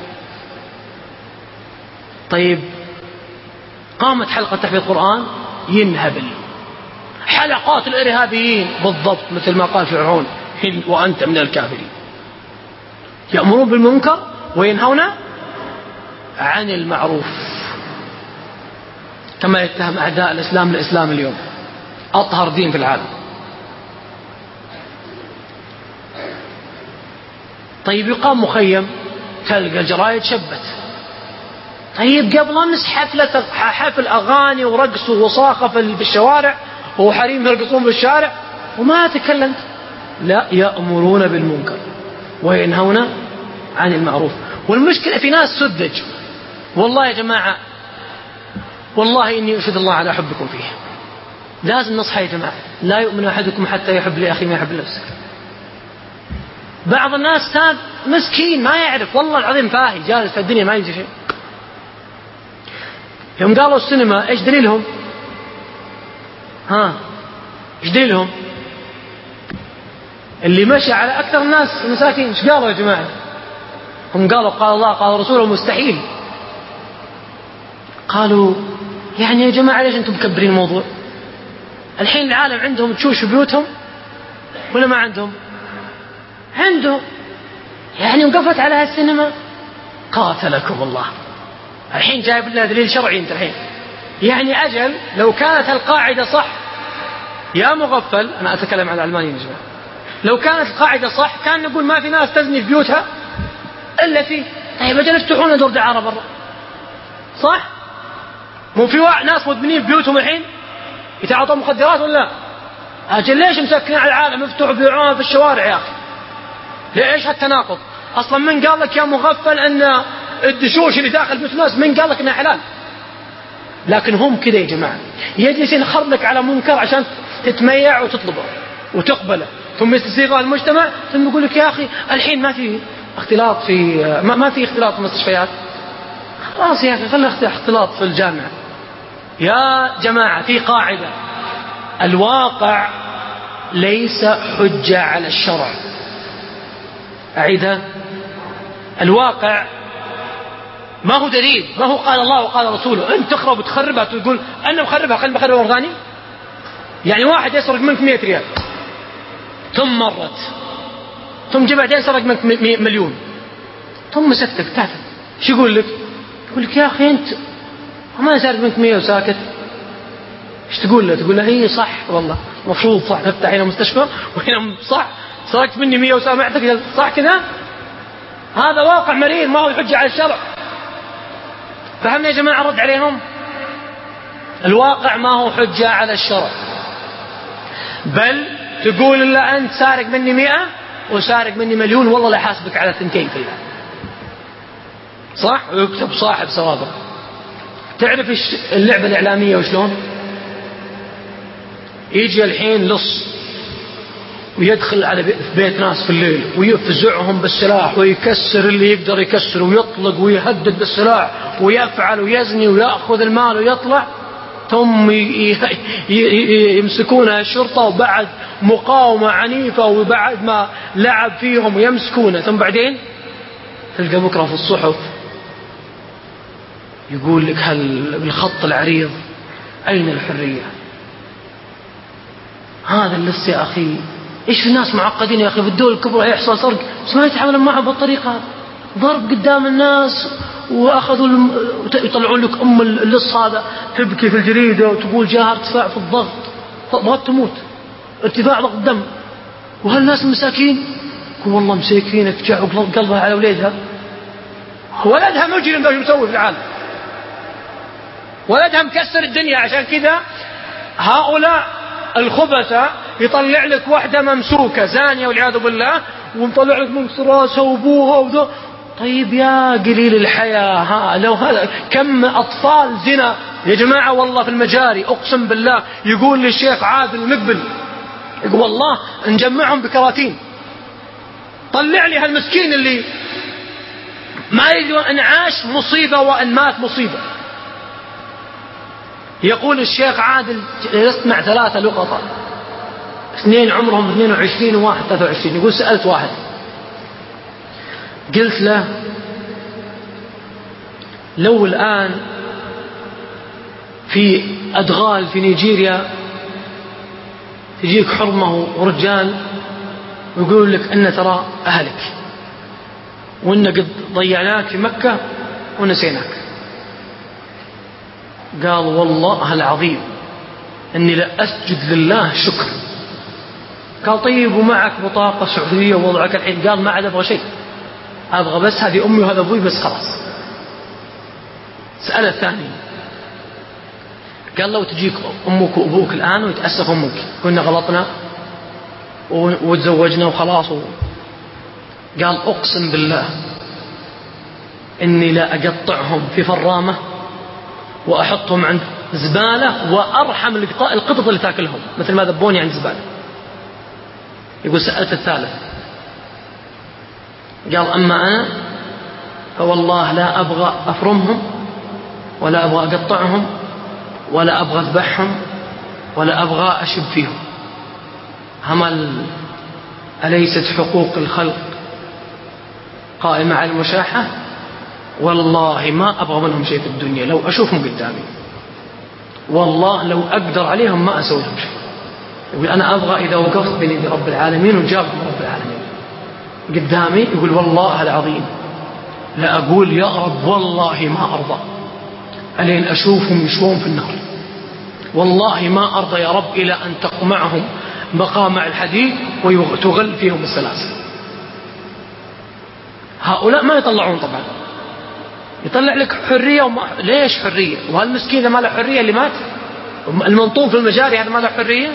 طيب قامت حلقة تحفيظ القرآن ينهبل، حلقات الإرهابيين بالضبط مثل ما قال فرعون وأنت من الكافرين. يأمرون بالمنكر وينهون عن المعروف، كما يتهم أعداء الإسلام اليوم أطهر دين في العالم. طيب يقام مخيم تلقى الجرايد شبت. طيب قبل أمس حفل أغاني ورقص وصاخة في الشوارع وحريم يرقصون بالشارع وما تكلمت. لا، يأمرون بالمنكر وينهون عن المعروف. والمشكلة في ناس سذج. والله يا جماعة، والله إني أشهد الله على حبكم فيه. لازم نصحى يا جماعة. لا يؤمن أحدكم حتى يحب لأخيه ما يحب لنفسه. بعض الناس تاب مسكين ما يعرف، والله العظيم فاهي جالس في الدنيا ما يجي شيء. يوم قالوا السينما ايش دليلهم؟ ايش دليلهم؟ اللي مشى على اكثر الناس مساكين ايش قالوا يا جماعه؟ هم قالوا قال الله قال رسوله مستحيل. قالوا يعني يا جماعه ليش انتم مكبرين الموضوع؟ الحين العالم عندهم تشوش في بيوتهم ولا ما عندهم؟ عنده. يعني وقفت على هالسينما قاتلكم الله. الحين جايب لنا دليل شرعي انت الحين. يعني أجل لو كانت القاعدة صح يا مغفل، أنا أتكلم عن الألمانيين يا جماعة، لو كانت القاعدة صح كان نقول ما في ناس تزني في بيوتها إلا فيه. طيب أجل افتحونا دور دعارة برا، صح؟ مو في ناس مدمنين في بيوتهم الحين يتعاطوا مخدرات ولا؟ أجل ليش مسكنين على العالم يفتحوا بيوعون في الشوارع يا أخي؟ ليش هالتناقض؟ أصلا من قال لك يا مغفل أن الدشوش اللي داخل بيوت الناس من قال لك انها حلال؟ لكن هم كذا يا جماعه، يجلس ينخر لك على منكر عشان تتميع وتطلبه وتقبله، ثم يستسيغه المجتمع، ثم يقول لك يا اخي الحين ما في اختلاط في ما في اختلاط في المستشفيات، خلاص يا اخي خلينا اختلاط في الجامعه. يا جماعه في قاعده، الواقع ليس حجه على الشرع. اعيدها، الواقع ما هو دليل، ما هو قال الله وقال رسوله. انت تخرب وتخربها تقول انا مخربها خلينا بخرب اورغاني. يعني واحد يسرق منك 100 ريال ثم مرت ثم جاء بعدين سرق منك مليون ثم مسكتك تعرف شو يقول لك؟ يقول لك يا اخي انت ما سرق منك 100 وساكت. ايش تقول له؟ تقول له هي صح والله مفروض صح نفتح هنا مستشفى وهنا صح سرقت مني 100 وسامعتك صح كذا. هذا واقع مرير ما هو حجة على الشرع. فهمنا يا جماعة؟ رد عليهم. الواقع ما هو حجة على الشرع، بل تقول إلا أنت سارق مني 100 وسارق مني مليون والله لا حاسبك على 200 في الله، صح؟ ويكتب صاحب سوابق. تعرف اللعبة الإعلامية وشلون؟ يجي الحين لص ويدخل على بيت ناس في الليل ويفزعهم بالسلاح ويكسر اللي يقدر يكسر ويطلق ويهدد بالسلاح ويفعل ويزني ويأخذ المال ويطلع. ثم يمسكونها الشرطة، وبعد مقاومة عنيفة وبعد ما لعب فيهم يمسكونه، ثم بعدين تلقى بكرة في الصحف يقول لك بالخط العريض أين الحرية؟ هذا اللص يا أخي. إيش في الناس معقدين يا أخي، في الدول الكبرى يحصل سرق بس ما يتعاملون معه بالطريقة، ضرب قدام الناس، وأخذوا يطلعون لك اللص هذا تبكي في الجريدة وتقول جاء ارتفاع في الضغط، بغت تموت، ارتفاع ضغط الدم. وهالناس المساكين والله مساكين تجعوا قلبها على ولادها. ولدها مجرم ده يسوي في العالم، ولدها مكسر الدنيا. عشان كذا هؤلاء الخبثة يطلع لك واحدة ممسوكة زانية والعياذ بالله، ومطلع لك من راسها وابوها وذا. طيب يا قليل الحياة، لو هذا كم أطفال زنا يا جماعة والله في المجاري. أقسم بالله يقول للشيخ عادل المقبل، يقول والله نجمعهم بكراتين، طلع لي هالمسكين اللي ما يدري أن عاش مصيبة وأن مات مصيبة. يقول الشيخ عادل يسمع 3 لقطة، 2 عمرهم 22 وواحد 23. يقول سألت واحد قلت له لو الآن في أدغال في نيجيريا تجيك حرمة ورجال ويقول لك أن ترى أهلك وأن قد ضيعناك في مكة ونسيناك، قال والله العظيم أني لا أسجد لله شكر. قال طيب ومعك بطاقة سعودية ووضعك الحين؟ قال ما عاد أبغى شيء، أبغى بس هذه أمي وهذا أبوي بس خلاص. سأل الثاني قال لو تجيك أمك وأبوك الآن ويتأسف أمك كنا غلطنا وتزوجنا وخلاص قال أقسم بالله إني لا أقطعهم في فرامة وأحطهم عند زبالة وأرحم القطط اللي تاكلهم مثل ما ذبوني عند زبالة. يقول سألت الثالث قال أما أنا فوالله لا أبغى أفرمهم ولا أبغى أقطعهم ولا أبغى أذبحهم ولا أبغى أشب فيهم. همل أليست حقوق الخلق قائمة على المشاحة؟ والله ما أبغى منهم شيء في الدنيا، لو أشوفهم قدامي والله لو أقدر عليهم ما أسوي لهم شيء. يقول أنا أبغى إذا وقفت بين يدي رب العالمين وجابهم رب العالمين قدامي، يقول والله العظيم لا أقول يا رب والله ما أرضى ألين أشوفهم يشوون في النار، والله ما أرضى يا رب إلى أن تقمعهم مقامع الحديد وتغل فيهم السلاسل. هؤلاء ما يطلعون طبعا، يطلع لك حرية ليش حرية؟ وهالمسكين إذا ما له حرية اللي مات المنطوب في المجاري هذا ما له حرية؟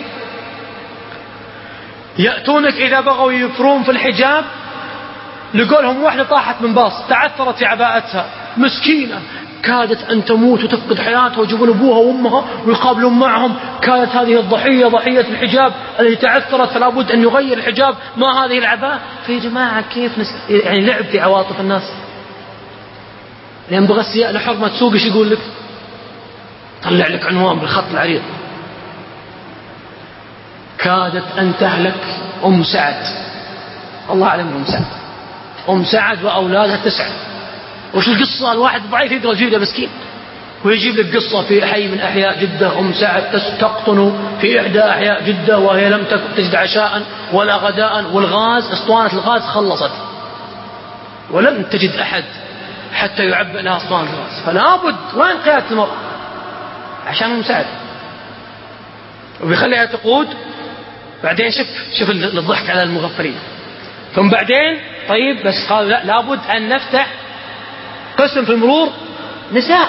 يأتونك إذا بغوا يفرون في الحجاب لقولهم واحدة طاحت من باص تعثرت في عباءتها مسكينة كادت أن تموت وتفقد حياتها ويجيبون أبوها وأمها ويقابلون معهم، كانت هذه الضحية ضحية الحجاب التي تعثرت فلا بد أن يغير الحجاب ما هذه العباءة. في جماعة كيف يعني لعب في عواطف الناس. لأن بغى السياق لحرمة تسوق ايش يقول لك؟ طلع لك عنوان بالخط العريض كادت أن تهلك أم سعد. الله أعلم أم سعد وأولادها 9. وش القصة؟ الواحد ضعيف يقرأ جيدة مسكين ويجيب لك قصة في حي من أحياء جدة أم سعد تقطن في إحدى أحياء جدة وهي لم تجد عشاء ولا غداء والغاز اسطوانة الغاز خلصت ولم تجد أحد حتى يعبئ لها اسطوانة الغاز، فلا بد وين قيادة المرأة عشان أم سعد وبيخليها تقود. بعدين شوف الضحك على المغفلين. ثم بعدين طيب بس قالوا لا لابد أن نفتح قسم في المرور نساء.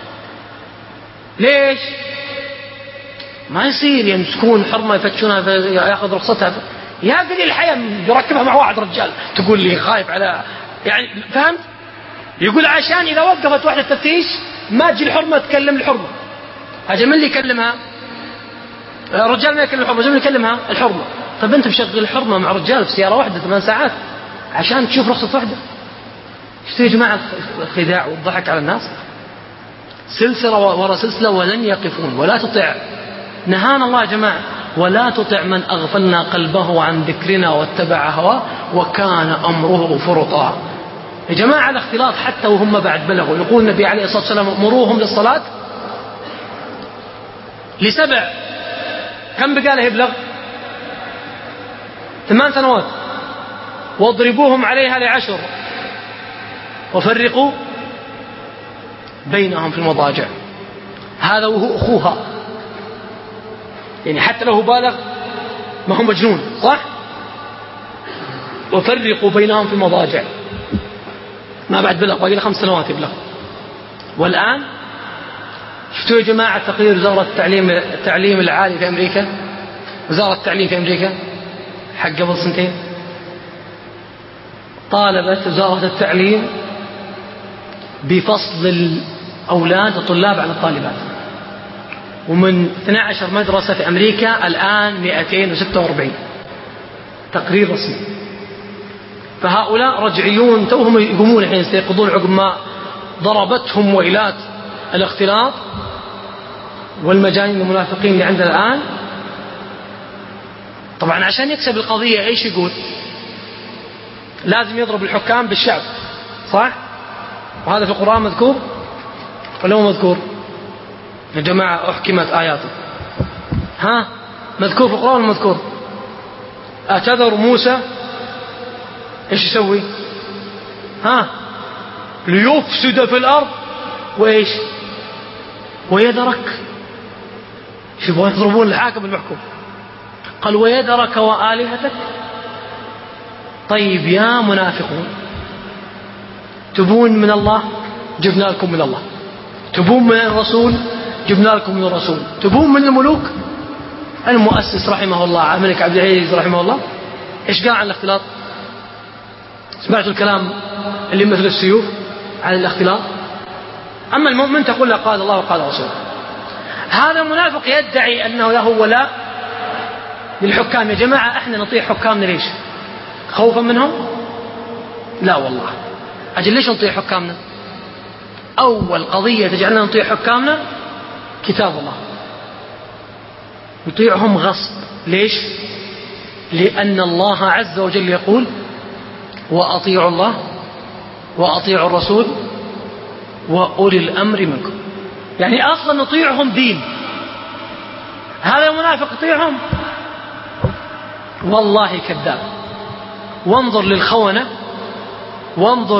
ليش؟ ما يصير يمسكون حرمة يفتشونها ياخذ رخصتها يا قليل الحياة يركبها مع واحد رجال تقول لي خايف على يعني فهمت؟ يقول عشان إذا وقفت واحدة تفتيش ما تجي الحرمة تكلم الحرمة. أجل من اللي يكلمها؟ الرجال ما يكلم الحرمة، أجل من اللي يكلمها؟ الحرمة. طب أنت مشغل الحرمة مع رجال في سيارة واحدة 8 ساعات عشان تشوف رخصة واحدة. ايش يا جماعة الخداع والضحك على الناس؟ سلسلة وراء سلسلة ولن يقفون. ولا تطع، نهانا الله يا جماعة، ولا تطع من أغفلنا قلبه عن ذكرنا واتبع هواه وكان أمره فرطا. يا جماعة الاختلاط حتى وهم بعد بلغوا، يقول النبي عليه الصلاة والسلام مروهم للصلاة ل7، كم بقى له يبلغ؟ 8 سنوات. واضربوهم عليها ل10 وفرقوا بينهم في المضاجع. هذا وهو أخوها، يعني حتى لو بالغ ما هو مجنون، صح؟ وفرقوا بينهم في المضاجع، ما بعد بلغ، باقي له 5 سنوات يبلغ. والآن شفتوا يا جماعة تقرير وزارة التعليم العالي في أمريكا، وزارة التعليم في أمريكا حق قبل 2 سنين، طالبت وزارة التعليم بفصل الأولاد الطلاب عن الطالبات، ومن 12 مدرسة في أمريكا الآن 246. تقرير رسمي. فهؤلاء رجعيون توهم يقومون الحين يستيقظون عقب ما ضربتهم ويلات الاختلاط والمجانين المنافقين اللي عندنا الآن. طبعا عشان يكسب القضية ايش يقول؟ لازم يضرب الحكام بالشعب، صح؟ وهذا في القرآن مذكور ولا مو مذكور؟ يا جماعة أحكمت آياته، ها؟ مذكور في القرآن ولا مذكور؟ أتذر موسى ايش يسوي؟ ها؟ ليفسد في الأرض وإيش؟ ويذرك. يبغون يضربون الحاكم المحكوم. قال ويذرك وآلهتك. طيب يا منافقون، تبون من الله جبنا لكم من الله، تبون من الرسول جبنا لكم من الرسول، تبون من الملوك. المؤسس رحمه الله الملك عبد العزيز رحمه الله ايش قال عن الاختلاط؟ سمعتوا الكلام اللي مثل السيوف عن الاختلاط؟ أما المؤمن تقول له قال الله وقال رسوله. هذا منافق يدعي أنه له ولاء للحكام. يا جماعة احنا نطيع حكامنا ليش؟ خوفا منهم؟ لا والله. أجل ليش نطيع حكامنا؟ أول قضية تجعلنا نطيع حكامنا كتاب الله، نطيعهم غصب. ليش؟ لأن الله عز وجل يقول وأطيعوا الله وأطيعوا الرسول وأولي الأمر منكم. يعني أصلا نطيعهم دين. هذا المنافق يطيعهم؟ والله كذاب. وانظر للخونة، وانظر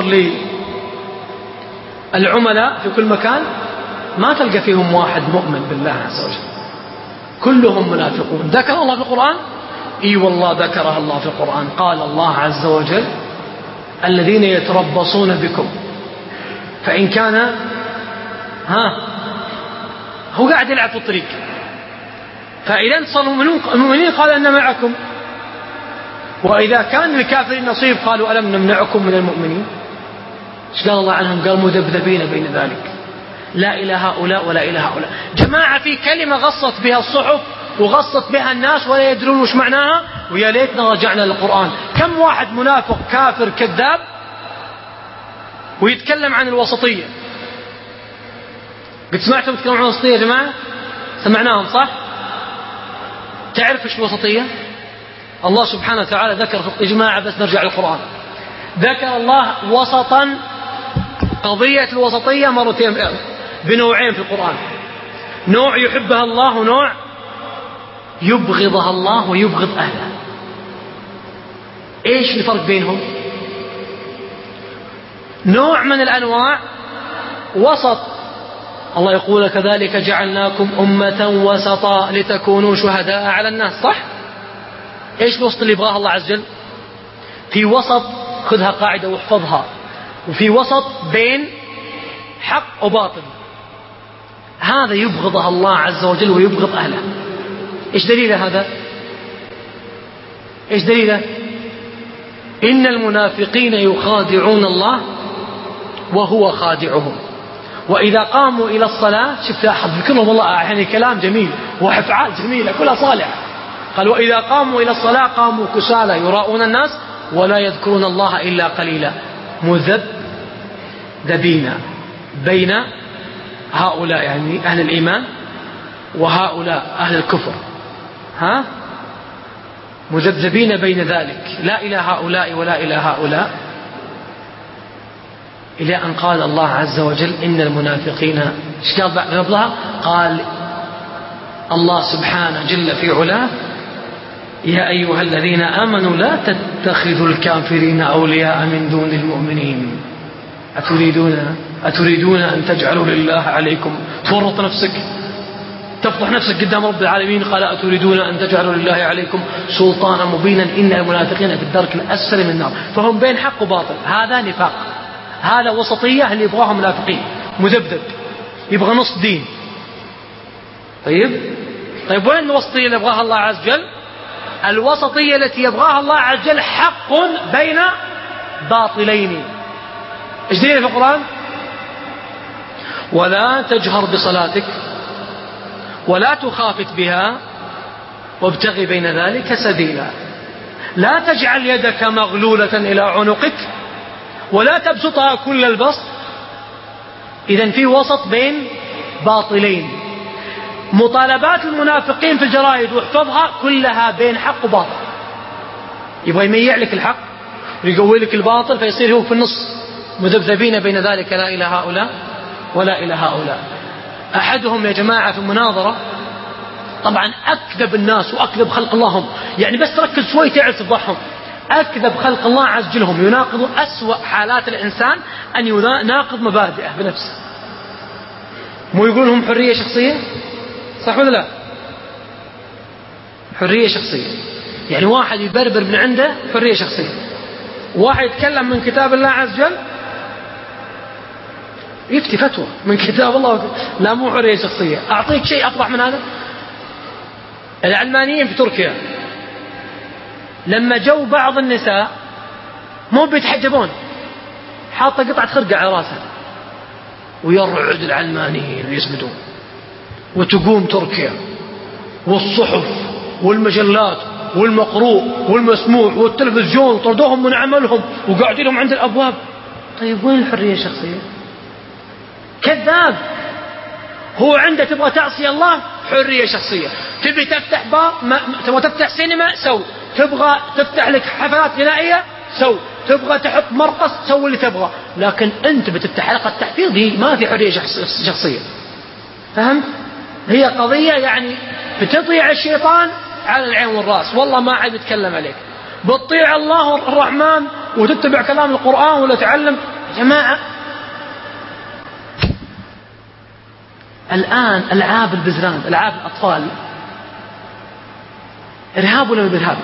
للعملاء في كل مكان، ما تلقى فيهم واحد مؤمن بالله عز وجل، كلهم منافقون. ذكر الله في القرآن؟ اي والله ذكرها الله في القرآن. قال الله عز وجل الذين يتربصون بكم فإن كان هو قاعد يلعب في الطريق، فإذا انتصروا المؤمنين قال أن معكم، وإذا كان للكافرين نصيب قالوا ألم نمنعكم من المؤمنين. ايش قال الله عنهم؟ قال مذبذبين بين ذلك، لا إلى هؤلاء ولا إلى هؤلاء. جماعة في كلمة غصت بها الصحف وغصت بها الناس ولا يدرون وش معناها، ويا ليتنا رجعنا للقرآن. كم واحد منافق كافر كذاب ويتكلم عن الوسطية. قد سمعتم يتكلمون عن الوسطية يا جماعة؟ سمعناهم صح؟ تعرف ايش الوسطية؟ الله سبحانه وتعالى ذكر يا جماعة، بس نرجع للقرآن، ذكر الله وسطا، قضية الوسطية مرتين بنوعين في القرآن، نوع يحبها الله ونوع يبغضها الله ويبغض أهلها. ايش الفرق بينهم؟ نوع من الأنواع وسط، الله يقول كذلك جعلناكم أمة وسطا لتكونوا شهداء على الناس، صح؟ ايش الوسط اللي يبغاه الله عز وجل؟ في وسط، خذها قاعدة واحفظها، وفي وسط بين حق وباطل، هذا يبغضها الله عز وجل ويبغض أهله. ايش دليله هذا؟ ايش دليله؟ إن المنافقين يخادعون الله وهو خادعهم وإذا قاموا إلى الصلاة، شفت لاحظ ذكرهم والله يعني كلام جميل وأفعال جميلة كلها صالحة. قال وإذا قاموا إلى الصلاة قاموا كسالى يراؤون الناس ولا يذكرون الله إلا قليلا مذبذبين بين هؤلاء يعني أهل الإيمان وهؤلاء أهل الكفر، مذبذبين بين ذلك، لا إلى هؤلاء ولا إلى هؤلاء، إلى أن قال الله عز وجل إن المنافقين، ايش قال قبلها؟ قال الله سبحانه جل في علاه يا أيها الذين آمنوا لا تتخذوا الكافرين أولياء من دون المؤمنين أتريدون أن تجعلوا لله عليكم، تورط نفسك، تفضح نفسك قدام رب العالمين. قال أتريدون أن تجعلوا لله عليكم سلطانا مبينا إن المنافقين في الدرك الأسفل من النار. فهم بين حق وباطل، هذا نفاق، هذا وسطية اللي يبغاها منافقين، مذبذب يبغى نص دين. طيب وين الوسطية اللي يبغاها الله عز وجل؟ الوسطية التي يبغاها الله عز وجل حق بين باطلين. ايش دليل في القرآن؟ ولا تجهر بصلاتك ولا تخافت بها وابتغي بين ذلك سبيلا، لا تجعل يدك مغلولة إلى عنقك ولا تبسطها كل البسط. إذن في وسط بين باطلين. مطالبات المنافقين في الجرائد واحفظها كلها بين حق وباطل، يبغى يميع لك الحق ويقوي لك الباطل، فيصير هو في النص مذبذبين بين ذلك، لا إلى هؤلاء ولا إلى هؤلاء. أحدهم يا جماعة في المناظرة، طبعا أكذب الناس وأكذب خلق الله هم، يعني بس تركز شوي تعرف تفضحهم. أكذب خلق الله عز وجل هم، يناقض أسوأ حالات الإنسان أن يناقض مبادئه بنفسه. مو يقولون هم حرية شخصية، صح ولا لا؟ حرية شخصية يعني واحد يبربر من عنده حرية شخصية، واحد يتكلم من كتاب الله عز وجل يفتي فتوى من كتاب الله، لا مو حرية شخصية. أعطيك شيء أفضح من هذا. العلمانيين في تركيا لما جو بعض النساء مو بيتحجبون، حاطة قطعة خرقة على راسها، ويرعد العلمانيين ويسمدون، وتقوم تركيا والصحف والمجلات والمقروء والمسموع والتلفزيون طردوهم من عملهم وقاعدين لهم عند الأبواب. طيب وين الحرية الشخصية؟ كذاب. هو عنده تبغى تعصي الله حرية شخصية، تبي تفتح بار تبغى تفتح سينما سو، تبغى تفتح لك حفلات غنائية سو، تبغى تحط مرقص سوي اللي تبغى، لكن أنت بتفتح حلقة تحفيظ دي ما في حرية شخصية. فهمت؟ هي قضية يعني بتطيع الشيطان على العين والرأس، والله ما عاد يتكلم عليك. بتطيع الله الرحمن وتتبع كلام القرآن ولا تعلم. يا جماعة الآن ألعاب البزران، ألعاب الأطفال، إرهاب ولا إرهاب؟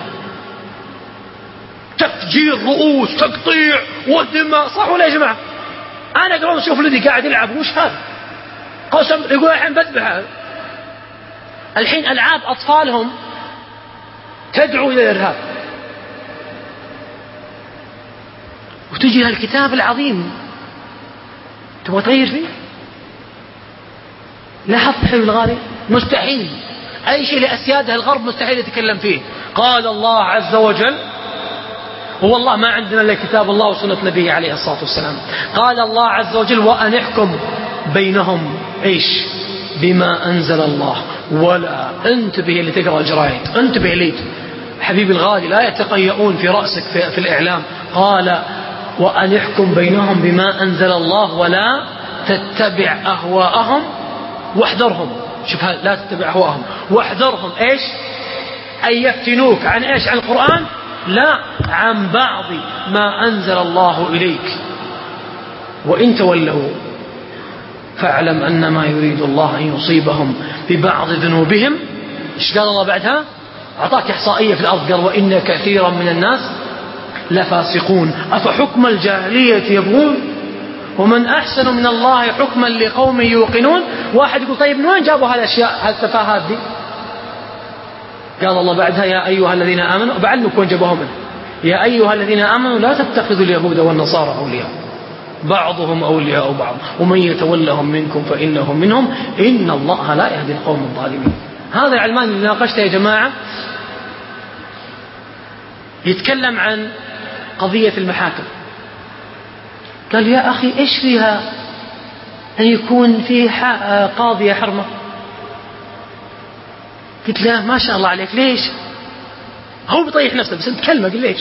تفجير رؤوس، تقطيع ودماء، صح ولا يا جماعة؟ أنا قبل أشوف الذي قاعد يلعب وش هذا؟ قسم يقول الحين بذبح هذا. الحين ألعاب أطفالهم تدعو إلى الإرهاب، وتجي هالكتاب العظيم تبغى تغير فيه؟ لاحظت حلو الغالي؟ مستحيل. أي شيء لأسياده الغرب مستحيل يتكلم فيه. قال الله عز وجل، والله ما عندنا إلا كتاب الله وسنة نبيه عليه الصلاة والسلام. قال الله عز وجل وأن احكم بينهم إيش؟ بما أنزل الله. ولا انتبه اللي تقرأ الجرايد، انتبه لي حبيبي الغالي، لا يتقيؤون في رأسك في الإعلام. قال وأن احكم بينهم بما أنزل الله ولا تتبع أهواءهم واحذرهم. شوف لا تتبع أهواءهم واحذرهم إيش؟ أن يفتنوك عن إيش؟ عن القرآن؟ لا، عن بعض ما أنزل الله إليك. وإن تولوا فاعلم أنما يريد الله أن يصيبهم ببعض ذنوبهم. إيش قال الله بعدها؟ أعطاك إحصائية في الأرض، قال وإن كثيرا من الناس لفاسقون أفحكم الجاهلية يبغون ومن أحسن من الله حكما لقوم يوقنون. واحد يقول طيب من وين جابوا هالأشياء هالتفاهات دي؟ قال الله بعدها يا أيها الذين آمنوا، بعلمك وين جابوها منه، يا أيها الذين آمنوا لا تتخذوا اليهود والنصارى أولياء بعضهم أولياء بعض ومن يتولهم منكم فإنهم منهم إن الله لا يهدي القوم الظالمين. هذا العلمان اللي ناقشته يا جماعة يتكلم عن قضية المحاكم. قال يا أخي إيش فيها أن يكون في قاضية حرمة. قلت له ما شاء الله عليك، ليش؟ هو بيطيح نفسه بس انت كلمة، قل ليش؟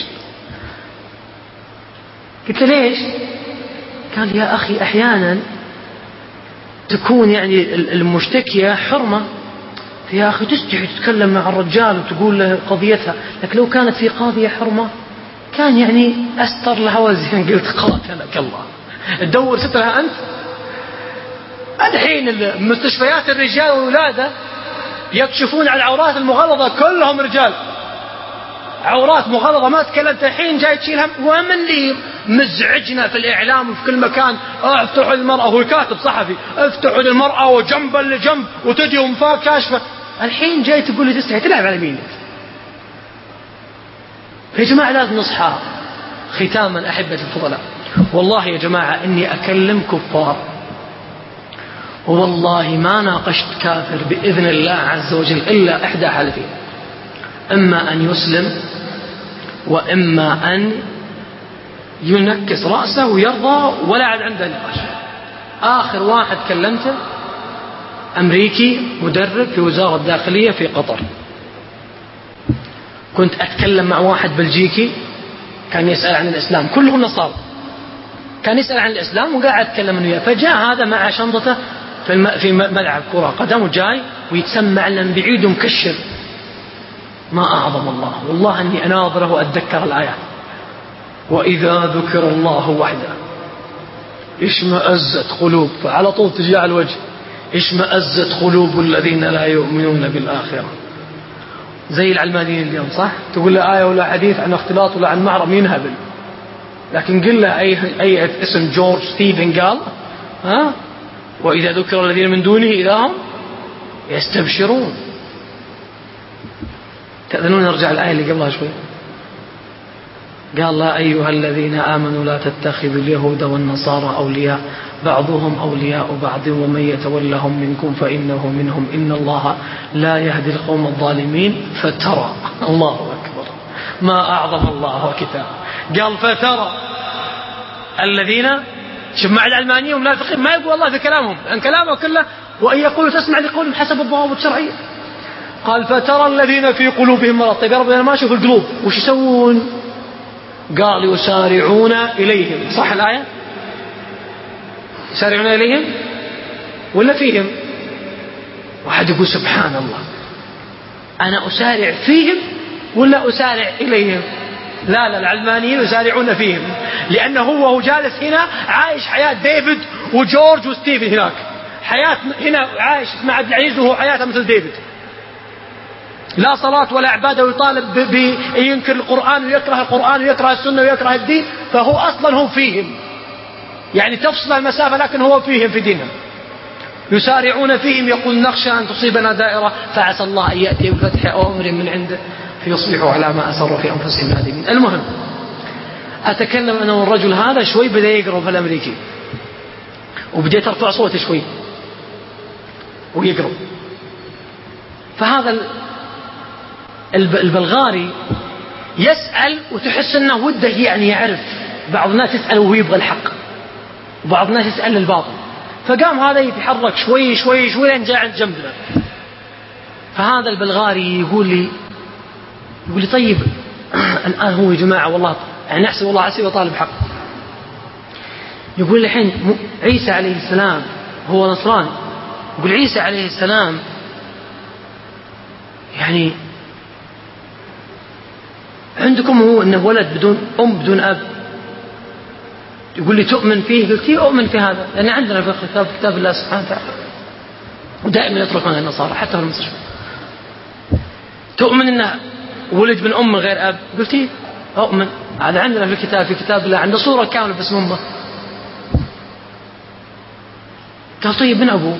قلت له ليش؟ قال يا أخي أحيانا تكون يعني المشتكية حرمة، يا أخي تستحي تتكلم مع الرجال وتقول له قضيتها، لكن لو كانت في قاضية حرمة كان يعني أستر لها وزين. قلت قاتلك الله، تدور سترها أنت. الحين مستشفيات الرجال والولادة يكشفون عن العورات المغلظة، كلهم رجال، عورات مغلظة ما تكلمت. الحين جاي تشيلها، ومن اللي مزعجنا في الإعلام وفي كل مكان افتحوا المرأة، هو كاتب صحفي افتحوا للمرأة وجنبا لجنب وتجي ومفاك كاشفة. الحين جاي تقول لي تستحي، تلعب على مين؟ يا جماعة لازم نصحى. ختاما أحبتي الفضلاء، والله يا جماعة إني أكلم كفار، والله ما ناقشت كافر بإذن الله عز وجل إلا إحدى حالتين، إما أن يسلم وإما أن ينكس رأسه ويرضى ولا عاد عنده نقاش. آخر واحد كلمته أمريكي مدرب في وزارة الداخلية في قطر. كنت أتكلم مع واحد بلجيكي كان يسأل عن الإسلام، كلهم نصارى، كان يسأل عن الإسلام وقاعد أتكلم وياه. فجاء هذا مع شنطته في ملعب كرة قدم وجاي ويتسمع لنا من بعيد ومكشر. ما أعظم الله، والله أني أناظره وأتذكر الآيات، وإذا ذكر الله وحده اشمأزت قلوب، على طول تجي على الوجه، اشمأزت قلوب الذين لا يؤمنون بالآخرة. زي العلمانيين اليوم صح؟ تقول له آية ولا حديث عن اختلاط ولا عن معرض ينهبل، لكن قل له أي اسم جورج ستيفن قال ها، وإذا ذكر الذين من دونه إذا هم يستبشرون. تأذنون نرجع الآية اللي قبلها شوي. قال لا أيها الذين آمنوا لا تتخذوا اليهود والنصارى أولياء بعضهم أولياء بعض ومن يتولهم منكم فإنه منهم إن الله لا يهدي القوم الظالمين. فترى، الله أكبر، ما أعظم الله وكتاب. قال فترى الذين، شوف مع العلمانيين والمنافقين ما يقول الله في كلامهم، أن كلامه كله وأن يقولوا تسمع لقولهم حسب الضوابط الشرعية. قال فترى الذين في قلوبهم مرض. طيب يا رب أنا ما أشوف القلوب، وش يسوون؟ قال يسارعون إليهم. صح الآية؟ يسارعون إليهم ولا فيهم؟ واحد يقول سبحان الله، أنا أسارع فيهم ولا أسارع إليهم؟ لا العلمانيين يسارعون فيهم، لأنه هو جالس هنا عايش حياة ديفيد وجورج وستيفن، هناك حياة هنا عايش مع عبد العزيز وهو حياته مثل ديفيد، لا صلاة ولا عبادة، ويطالب ينكر القرآن ويكره القرآن ويكره السنة ويكره الدين، فهو أصلا هو فيهم، يعني تفصل المسافة لكن هو فيهم في دينهم. يسارعون فيهم يقول نخشى أن تصيبنا دائرة فعسى الله أن يأتي بفتح أو أمر من عنده فيصبحوا على ما أسروا في أنفسهم نادمين. المهم أتكلم أنا والرجل هذا شوي بدأ يقرأ في الأمريكي، وبديت أرفع صوتي شوي ويقرأ. فهذا البلغاري يسأل وتحس أنه وده يعني يعرف. بعض الناس يسأل وهو يبغى الحق، وبعض الناس يسأل الباطل. فقام هذا يتحرك شوي شوي شوي لين جاء عند جنبنا. فهذا البلغاري يقول لي طيب الآن هو يا جماعة والله يعني نحسب والله عسي وطالب حق. يقول لي الحين عيسى عليه السلام هو نصراني، يقول عيسى عليه السلام يعني عندكم هو انه ولد بدون ام بدون اب. يقول لي تؤمن فيه؟ قلت اؤمن في هذا، لان عندنا في كتاب الله سبحانه وتعالى، ودائما يطرقون النصارى حتى في المستشفى. تؤمن انه ولد من ام من غير اب؟ قلت اؤمن، هذا عندنا في كتاب الله، عنده صوره كامله باسم امه. قال طيب من ابوه؟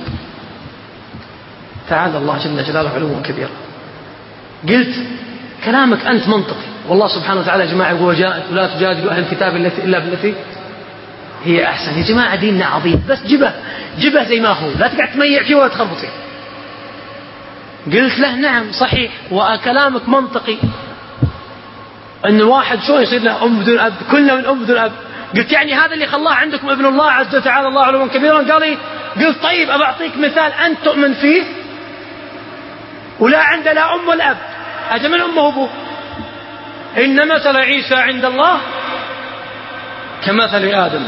تعالى الله جل جلاله علوا كبيرا. قلت كلامك أنت منطقي، والله سبحانه وتعالى يا جماعة يقول جاءت ولا تجادلوا أهل الكتاب إلا بالتي هي أحسن. يا جماعة ديننا عظيم، بس جبه زي ما هو، لا تقعد تميع فيه ولا تخربط فيه. قلت له نعم صحيح وكلامك منطقي، أن الواحد شو يصير له أم بدون أب؟ كلنا من أم بدون أب. قلت يعني هذا اللي خلاه عندكم ابن الله عز وجل الله علوا كبيرا؟ قال لي قلت طيب أبعطيك مثال أنت تؤمن فيه ولا عنده لا أم ولا أب، أجل من أمه وأبوه؟ إن مثل عيسى عند الله كمثل آدم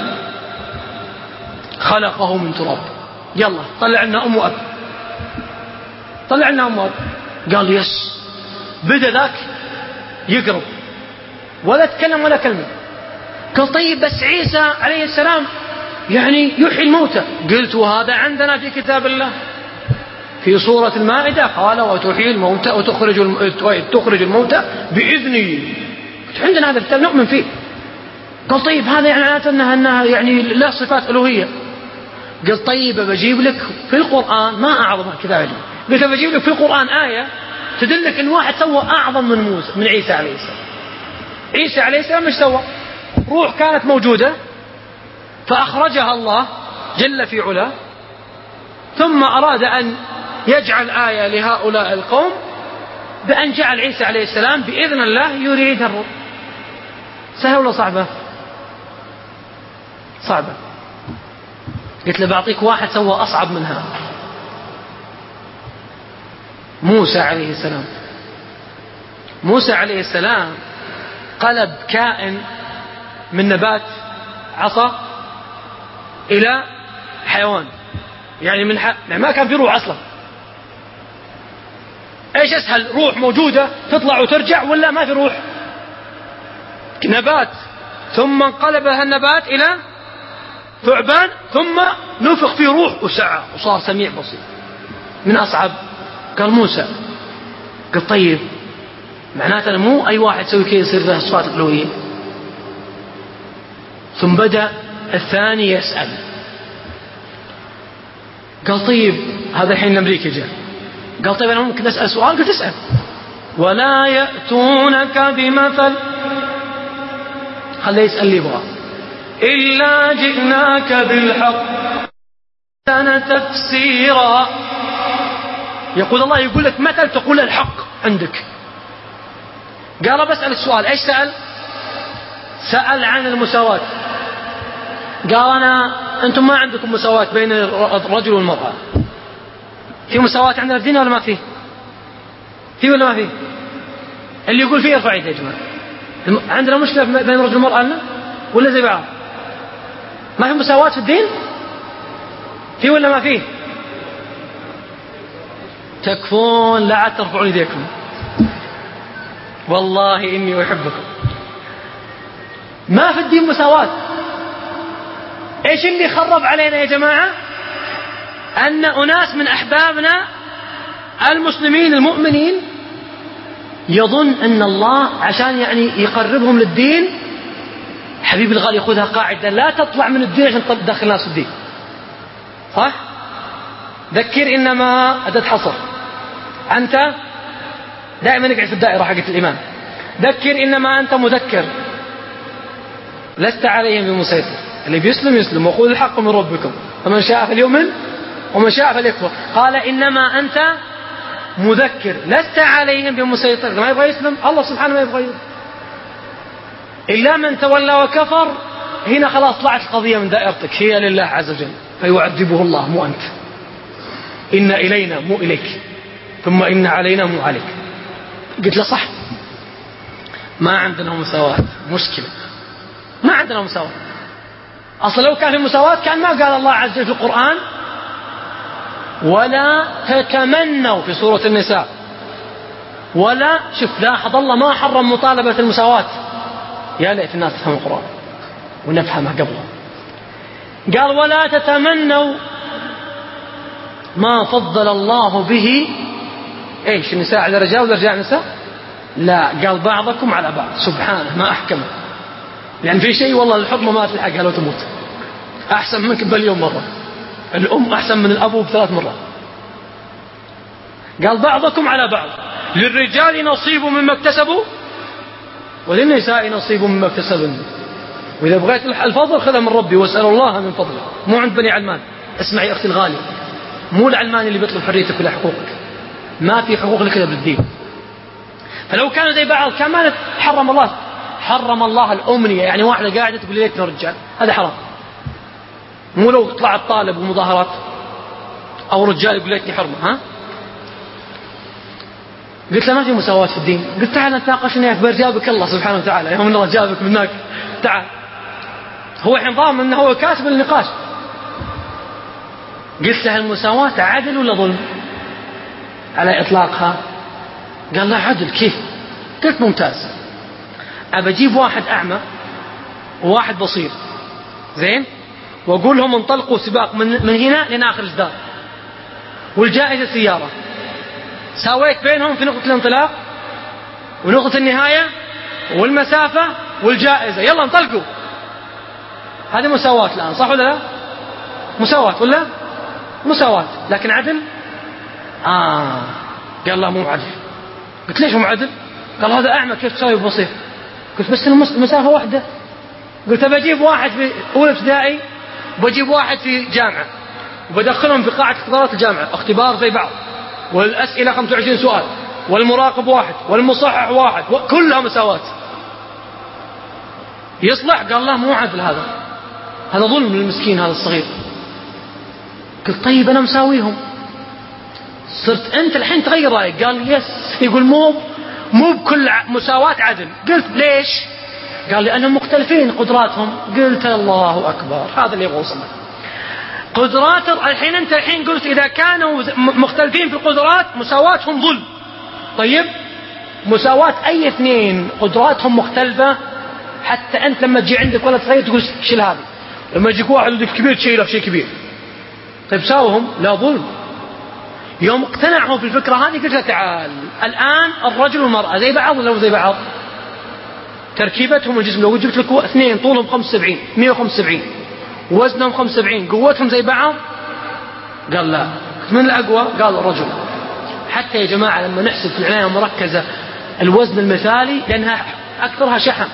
خلقه من تراب. يلا طلع لنا أم وأب، طلع لنا أم وأب. قال يس. بدأ ذاك يقرب ولا تكلم ولا كلمة. قال طيب بس عيسى عليه السلام يعني يحيي الموتى. قلت وهذا عندنا في كتاب الله في سورة المائدة قال وتحيي الموتى وتخرج الموتى بإذنه. عندنا هذا الكتاب نؤمن فيه. قال طيب هذا يعني معناته أنها يعني لا صفات ألوهية. قلت طيب بجيب لك في القرآن ما أعظم كذا علي. قلت بجيب لك في القرآن آية تدلك أن واحد سوى أعظم من موسى من عيسى عليه السلام. عيسى عليه السلام مش سوى؟ روح كانت موجودة فأخرجها الله جل في علاه، ثم أراد أن يجعل آية لهؤلاء القوم بأن جعل عيسى عليه السلام بإذن الله يريد الروح. سهل ولا صعبة؟ صعبة. قلت له بعطيك واحد سوى أصعب منها. موسى عليه السلام. موسى عليه السلام قلب كائن من نبات عصا إلى حيوان، يعني ما كان في روح أصلا. إيش أسهل؟ روح موجودة تطلع وترجع ولا ما في روح؟ نبات ثم انقلبها النبات إلى ثعبان ثم نفخ فيه روح وسعى وصار سميع بصير. من أصعب؟ قال موسى. قال طيب معناته مو أي واحد يسوي كذا يصير له صفات الألوهية. ثم بدأ الثاني يسأل. قال طيب هذا الحين الأمريكي جاء. قال طيب أنا ممكن أسأل سؤال؟ قلت اسأل. ولا يأتونك بمثل، خليه يسأل لي يبغى، إلا جئناك بالحق أحسن تفسيرا. يقول الله يقول لك مثل تقول الحق عندك. قال بسأل السؤال. ايش سأل؟ سأل عن المساواة. قال أنتم ما عندكم مساواة بين الرجل والمرأة. في مساواة عندنا في الدين ولا ما فيه؟ فيه ولا ما فيه؟ اللي يقول فيه يرفع يده يا جماعة. عندنا مشكلة بين الرجل والمرأة لنا ولا زي بعض؟ ما في مساواة في الدين؟ فيه ولا ما فيه؟ تكفون لا عاد ترفعون يديكم، والله إني أحبكم. ما في الدين مساواة. إيش اللي خرب علينا يا جماعة؟ أن أناس من أحبابنا المسلمين المؤمنين يظن أن الله عشان يعني يقربهم للدين، حبيب الغالي يأخذها قاعدة لا تطلع من الدين عشان تدخل الناس في الدين. صح؟ ذكر إنما أداة حصر. أنت دائما نقعد في الدائرة حقت الإيمان. ذكر إنما أنت مذكر لست عليهم بمسيطر. اللي بيسلم يسلم وقول الحق من ربكم فمن شاء فليؤمن ومن شاء فليكفر. قال إنما أنت مذكر لست عليهم بمسيطر. ما يبغى يسلم الله سبحانه ما يبغى يسلم إلا من تولى وكفر. هنا خلاص طلعت القضية من دائرتك، هي لله عز وجل فيعذبه الله مو أنت. إن إلينا مو إليك، ثم إن علينا مو عليك. قلت له صح، ما عندنا مساواة. مشكلة ما عندنا مساواة. أصلا لو كان في مساواة كان ما قال الله عز وجل في القرآن ولا تتمنوا في سورة النساء. ولا شوف لاحظ الله ما حرم مطالبة المساواة. يا ليت الناس تفهم القرآن ونفهمه قبله. قال ولا تتمنوا ما فضل الله به ايش النساء على الرجال والرجال على النساء. لا قال بعضكم على بعض. سبحانه ما أحكمه. يعني في شيء والله الحكمة ما تلحقها لو تموت. أحسن منك باليوم مرة. الأم أحسن من الأب ب3 مرات. قال بعضكم على بعض. للرجال نصيب مما اكتسبوا وللنساء نصيب مما اكتسبن. وإذا بغيت الفضل خذها من ربي واسأل الله من فضله، مو عند بني علمان. اسمعي أختي الغالية، مو العلماني اللي بيطلب حريتك ولا حقوقك. ما في حقوق لك إلا بالدين. فلو كانوا زي بعض كمان حرم الله الأمنية. يعني واحدة قاعدة تقول ليتنا رجال، هذا حرام. مو لو طلعت طالب ومظاهرات أو رجال يقول ليتني حرمة. ها؟ قلت له ما في مساواة في الدين. قلت تعال نتناقش وياك برجابك الله سبحانه وتعالى يوم الله جابك من هناك. تعال. هو الحين ضامن أنه هو كاسب النقاش. قلت له المساواة عدل ولا ظلم على إطلاقها؟ قال لا عدل. كيف؟ قلت ممتاز. أبى أجيب واحد أعمى وواحد بصير زين وأقول لهم انطلقوا سباق من هنا لين آخر الجدار والجائزة سيارة. ساويت بينهم في نقطة الانطلاق ونقطة النهاية والمسافة والجائزة. يلا انطلقوا. هذه مساواة الآن صح ولا لا؟ مساواة ولا مساواة لكن عدل؟ قال لا مو عدل. قلت ليش مو عدل؟ قال هذا أعمى كيف تساوي ببصير؟ قلت بس المسافة واحدة. قلت بجيب واحد في أولى ابتدائي وبجيب واحد في جامعة وبدخلهم في قاعة اختبارات الجامعة اختبار زي بعض والأسئلة 25 سؤال والمراقب واحد والمصحح واحد كلها مساواة. يصلح؟ قال لا مو عدل هذا ظلم للمسكين هذا الصغير. قلت طيب أنا مساويهم. صرت أنت الحين تغير رأيك. قال يس. يقول مو بكل مساواة عدل. قلت ليش؟ قال لأنهم مختلفين قدراتهم. قلت الله أكبر هذا اللي يبغى يوصل قدرات. الحين قلت إذا كانوا مختلفين في القدرات مساواتهم ظلم. طيب مساواة أي اثنين قدراتهم مختلفة حتى أنت لما تجي عندك ولد صغير تقول شيل هذه لما يجيك واحد ولد كبير تشيله في شيء كبير. طيب ساوهم لا ظلم. يوم اقتنعوا في الفكرة هذه قلت له تعال الآن الرجل والمرأة زي بعض ولا زي بعض؟ تركيبتهم الجسم لو جبت لك اثنين طولهم 75 175 وزنهم 75 قوتهم زي بعض؟ قال لا. من الأقوى؟ قال الرجل. حتى يا جماعة لما نحسب في العناية المركزة الوزن المثالي لأنها أكثرها شحم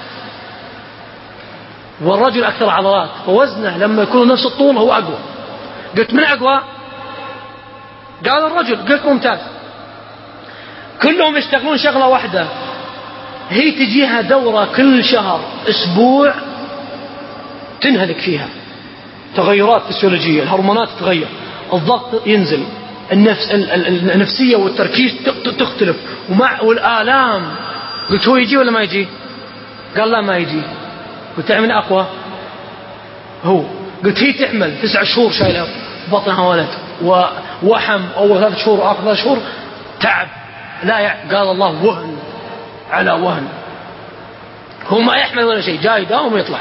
والرجل أكثر عضلات فوزنه لما يكون نفس الطول هو أقوى. قلت من أقوى؟ قال الرجل. قلت ممتاز. كلهم يشتغلون شغلة واحدة هي تجيها دورة كل شهر أسبوع تنهلك فيها تغيرات فسيولوجية الهرمونات تتغير الضغط ينزل النفسية والتركيز تختلف والآلام. قلت هو يجي ولا ما يجي؟ قال لا ما يجي. قلت من أقوى؟ هو. قلت هي تحمل 9 شهور شايلة بطنها ولد ووحم أول 3 شهور وآخر 3 شهور تعب لا قال الله وهن على وهن. هو ما يحمل ولا شيء جاي داوم ويطلع.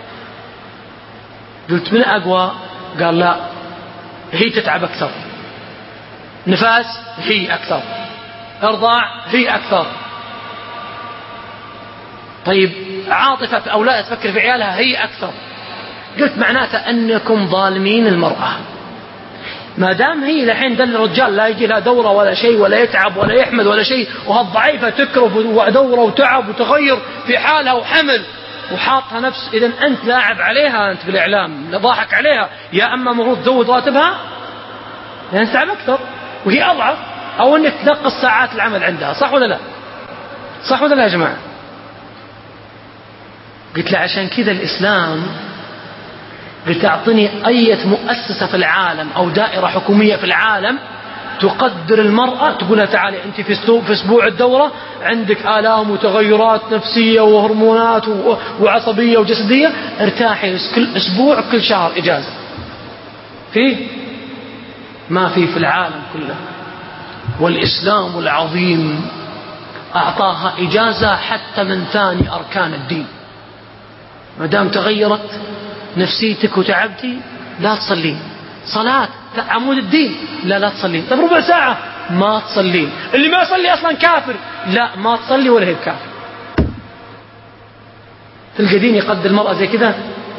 قلت من أقوى؟ قال لا هي تتعب أكثر نفاس هي أكثر إرضاع هي أكثر. طيب عاطفة في أولاد تفكر في عيالها هي أكثر. قلت معناته أنكم ظالمين المرأة ما دام هي لحين دل الرجال لا يجي لها دورة ولا شيء ولا يتعب ولا يحمل ولا شيء وهالضعيفة تكرف ودورة وتعب وتغير في حالها وحمل وحاطها نفس. إذن أنت لاعب عليها أنت بالإعلام ضاحك عليها. يا أما مفروض تزود راتبها لأن تتعب أكثر وهي أضعف أو أنك تنقص ساعات العمل عندها. صح ولا لا؟ صح ولا لا يا جماعة؟ قلت له عشان كذا الإسلام قلت أعطني أي مؤسسة في العالم أو دائرة حكومية في العالم تقدر المرأة تقولها تعالي أنت في أسبوع الدورة عندك آلام وتغيرات نفسية وهرمونات وعصبية وجسدية ارتاحي كل أسبوع كل شهر إجازة. فيه؟ ما في العالم كله. والإسلام العظيم أعطاها إجازة حتى من ثاني أركان الدين. ما دام تغيرت نفسيتك وتعبتي لا تصلين. صلاة عمود الدين لا تصلين. طب ربع ساعة ما تصلين. اللي ما يصلي أصلا كافر. لا ما تصلي ولا هي كافر. تلقى دين يقدر المرأة زي كذا.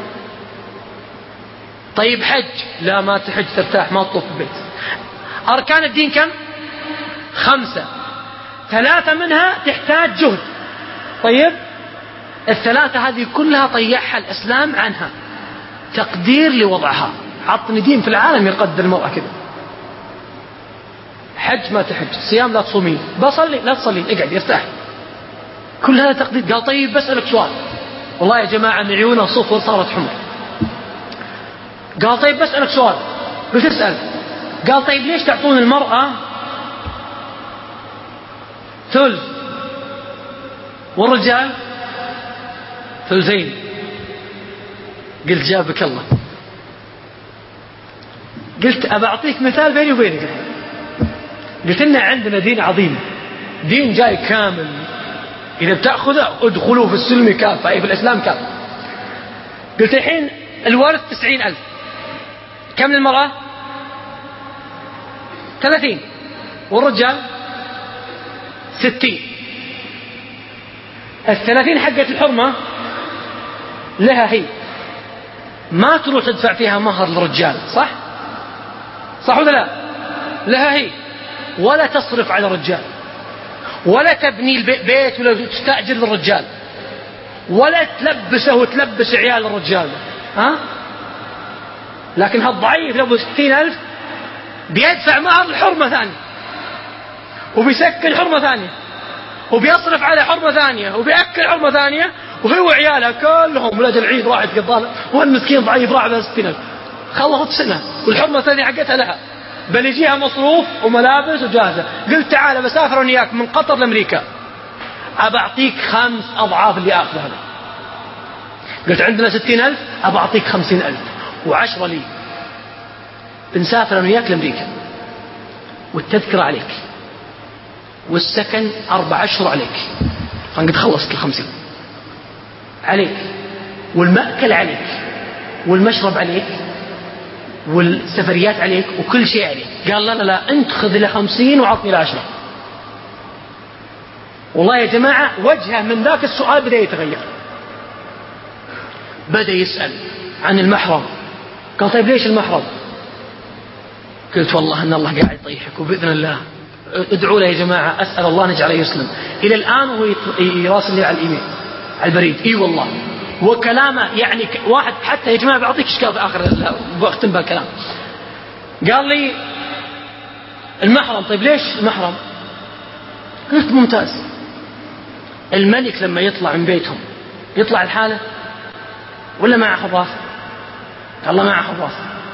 طيب حج لا ما تحج ترتاح ما تطوف البيت. أركان الدين كم؟ 5 3 منها تحتاج جهد. طيب 3 هذه كلها طيحها الإسلام عنها تقدير لوضعها. عطني دين في العالم يقدر المرأة كذا. حج ما تحج صيام لا تصومين بصلي لا تصلين اقعد يرتاح. كل هذا تقدير. قال طيب بسألك سؤال والله يا جماعة من عيونها صفر صارت حمر. قال طيب بسألك سؤال. قلت اسأل. قال طيب ليش تعطون المرأة ثلث والرجال ثلثين؟ قلت جابك الله. قلت أبى أعطيك مثال بيني وبينك. قلت إن عندنا دين عظيم، دين جاي كامل، إذا بتأخذه ادخلوا في السلم كافة، أي في الإسلام كافة. قلت الحين الورث 90,000، كم للمرأة؟ 30، والرجال 60. 30 حقة الحرمة لها هي، ما تروح تدفع فيها مهر للرجال، صح ولا لا؟ لها هي، ولا تصرف على الرجال، ولا تبني البيت ولا تستأجر للرجال، ولا تلبسه وتلبس عيال الرجال. لكن هالضعيف لو 60,000 بيدفع مهر الحرمة ثانية، وبيسكن حرمة ثانية، وبيصرف على حرمة ثانية، وبيأكل حرمة ثانية، وهو وعيالها كلهم ولاد العيد راحت قضاها، والمسكين ضعيف راح ب 60,000 خلصت سنة، والحرمة الثانية حقتها لها، بل يجيها مصروف وملابس وجاهزة. قلت تعال بسافر وياك من قطر لأمريكا، أبى أعطيك 5 أضعاف اللي أخذها أنا. قلت عندنا 60,000، أبى أعطيك 50,000 و10 لي. بنسافر أنا وياك لأمريكا، والتذكرة عليك، والسكن 4 أشهر عليك، فقد خلصت 50 عليك، والمأكل عليك، والمشرب عليك، والسفريات عليك، وكل شيء عليك. قال لا أنت خذ له 50 وعطني له 10. والله يا جماعة وجهه من ذاك السؤال بدأ يتغير، بدأ يسأل عن المحرم. قال طيب ليش المحرم؟ قلت والله أن الله قاعد يطيحك، وبإذن الله ادعوا له يا جماعة، أسأل الله نجعله يسلم. إلى الآن هو يراسل لي على الإيميل على البريد، إي والله، وكلامه يعني واحد حتى يا جماعة بعطيك إشكال في آخر بختم بالكلام. قال لي المحرم، طيب ليش المحرم؟ قلت ممتاز. الملك لما يطلع من بيتهم يطلع الحالة ولا معه حراس؟ قال الله معه حراس.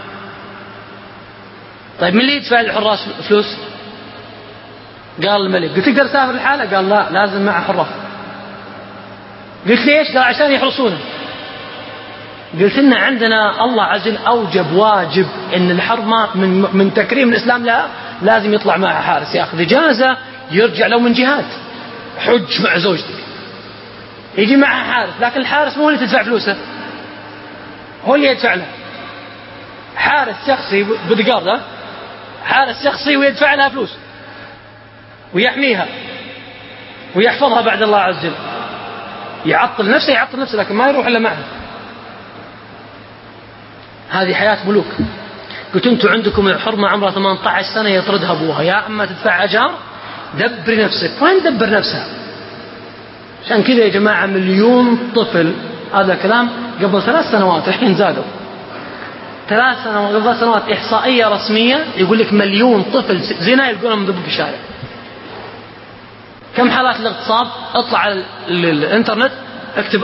طيب من اللي يدفع الحراس فلوس؟ قال الملك. قلت تقدر تسافر الحالة؟ قال لا لازم معه حراس. قلت ليش؟ قال عشان يحرسونه. قلت إن عندنا الله عز وجل أوجب واجب إن الحرمة من تكريم الإسلام لها لازم يطلع معها حارس، يأخذ إجازة، يرجع لو من جهاد حج مع زوجتك يجي معها حارس، لكن الحارس مو هو اللي تدفع فلوسه، هو اللي يدفع له. حارس شخصي بدقار، حارس شخصي ويدفع لها فلوس ويحميها ويحفظها بعد الله عز وجل. يعطل نفسه لكن ما يروح إلا معه. هذه حياة ملوك. قلت انتم عندكم الحرمة عمرها 18 سنة يطردها أبوها، يا أما تدفع أجار دبري نفسك. وين دبر نفسها؟ عشان كذا يا جماعة 1,000,000 طفل، هذا كلام قبل 3 سنوات، الحين زادوا 3 سنوات، قبل 3 سنوات إحصائية رسمية يقول لك 1,000,000 طفل زنا يلقونهم مذبوح في الشارع. كم حالات الاغتصاب؟ اطلع على الانترنت اكتب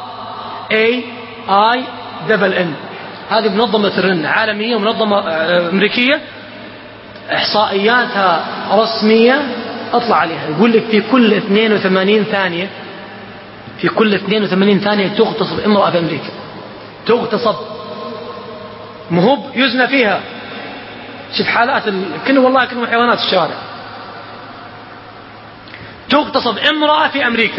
RAINN، هذه منظمة الرن عالمية ومنظمة أمريكية، إحصائياتها رسمية، اطلع عليها. يقول لك في كل 82 ثانية تغتصب امرأة في أمريكا، تغتصب، مهب يزنى فيها. شوف حالات والله كانوا حيوانات الشوارع. تغتصب امرأة في أمريكا،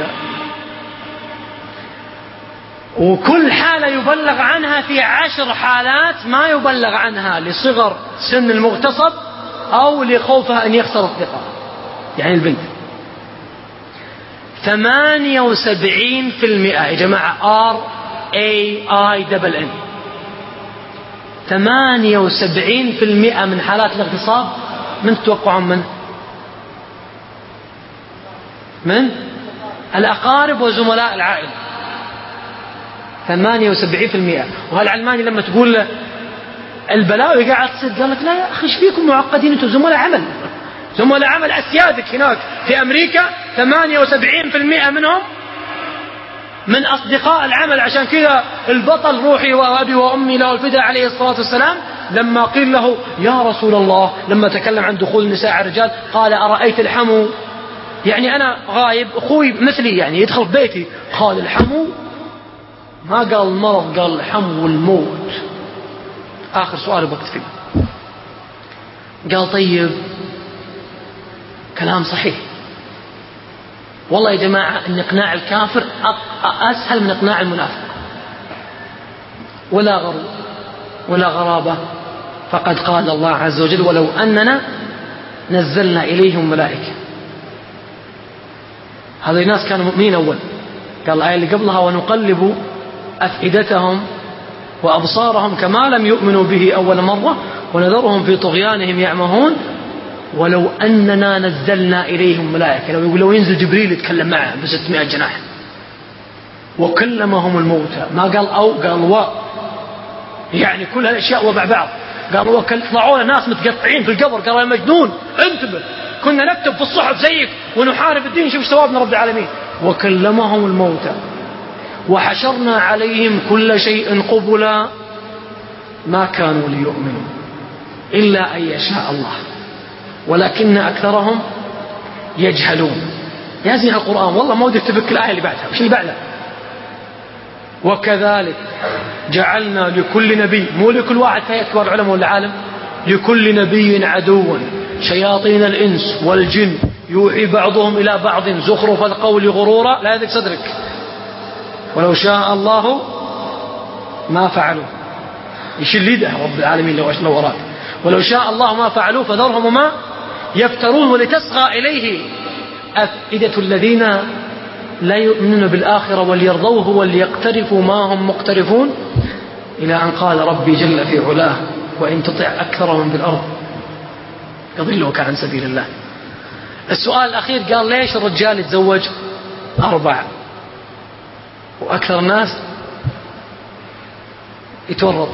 وكل حالة يبلغ عنها في 10 حالات ما يبلغ عنها لصغر سن المغتصب أو لخوفها أن يخسر الثقة. يعني البنت 78% يا جماعة RAINN 78% من حالات الاغتصاب من تتوقعون من الأقارب وزملاء العائلة. 78%. وهالعلماني لما تقول له البلاوي قاعد تصير قال لك لا يا أخي ايش فيكم معقدين، انتم زملاء عمل أسيادك هناك في أمريكا 78% منهم من أصدقاء العمل. عشان كذا البطل روحي وأبي وأمي له الفداء عليه الصلاة والسلام لما قيل له يا رسول الله لما تكلم عن دخول النساء على الرجال قال أرأيت الحمو، يعني أنا غايب أخوي مثلي يعني يدخل في بيتي، قال الحمو، ما قال المرض، قال الحمو والموت. آخر سؤال بكتب، قال طيب كلام صحيح والله يا جماعة إن إقناع الكافر أسهل من إقناع المنافق، ولا غرو ولا غرابة، فقد قال الله عز وجل ولو أننا نزلنا إليهم ملائكة. هذه الناس كانوا مؤمنين أول، قال الآية اللي قبلها ونقلب أفئدتهم وأبصارهم كما لم يؤمنوا به أول مرة ونذرهم في طغيانهم يعمهون ولو أننا نزلنا إليهم ملائكة. لو ينزل جبريل يتكلم معه ب600 جناح وكلمهم الموتى، ما قال أو قال و، يعني كل الأشياء ومع بعض. قالوا طلعوا ناس متقطعين في القبر، قالوا يا مجنون انتبه كنا نكتب في الصحف زيك ونحارب الدين، شوف ثوابنا رب العالمين. وكلمهم الموتى وحشرنا عليهم كل شيء قبلا ما كانوا ليؤمنوا إلا أن يشاء الله ولكن أكثرهم يجهلون. يا زين القرآن والله ما ودي تفك الآية اللي بعدها، وش اللي بعدها؟ وكذلك جعلنا لكل نبي، مو لكل واحد في كبار علماء العالم، لكل نبي عدوا شياطين الإنس والجن يوحي بعضهم إلى بعض زخرف القول غرورا لا يذك صدرك ولو شاء الله ما فعلوا. يشيل يده رب العالمين لو أراد، ولو شاء الله ما فعلوا فذرهم وما يفترون ولتصغى إليه أفئدة الذين لا يؤمنون بالآخرة وليرضوه وليقترفوا ما هم مقترفون إلى أن قال ربي جل في علاه وإن تطع أكثر من بالأرض يضلوك عن سبيل الله. السؤال الأخير قال ليش الرجال يتزوج 4 وأكثر الناس يتورط؟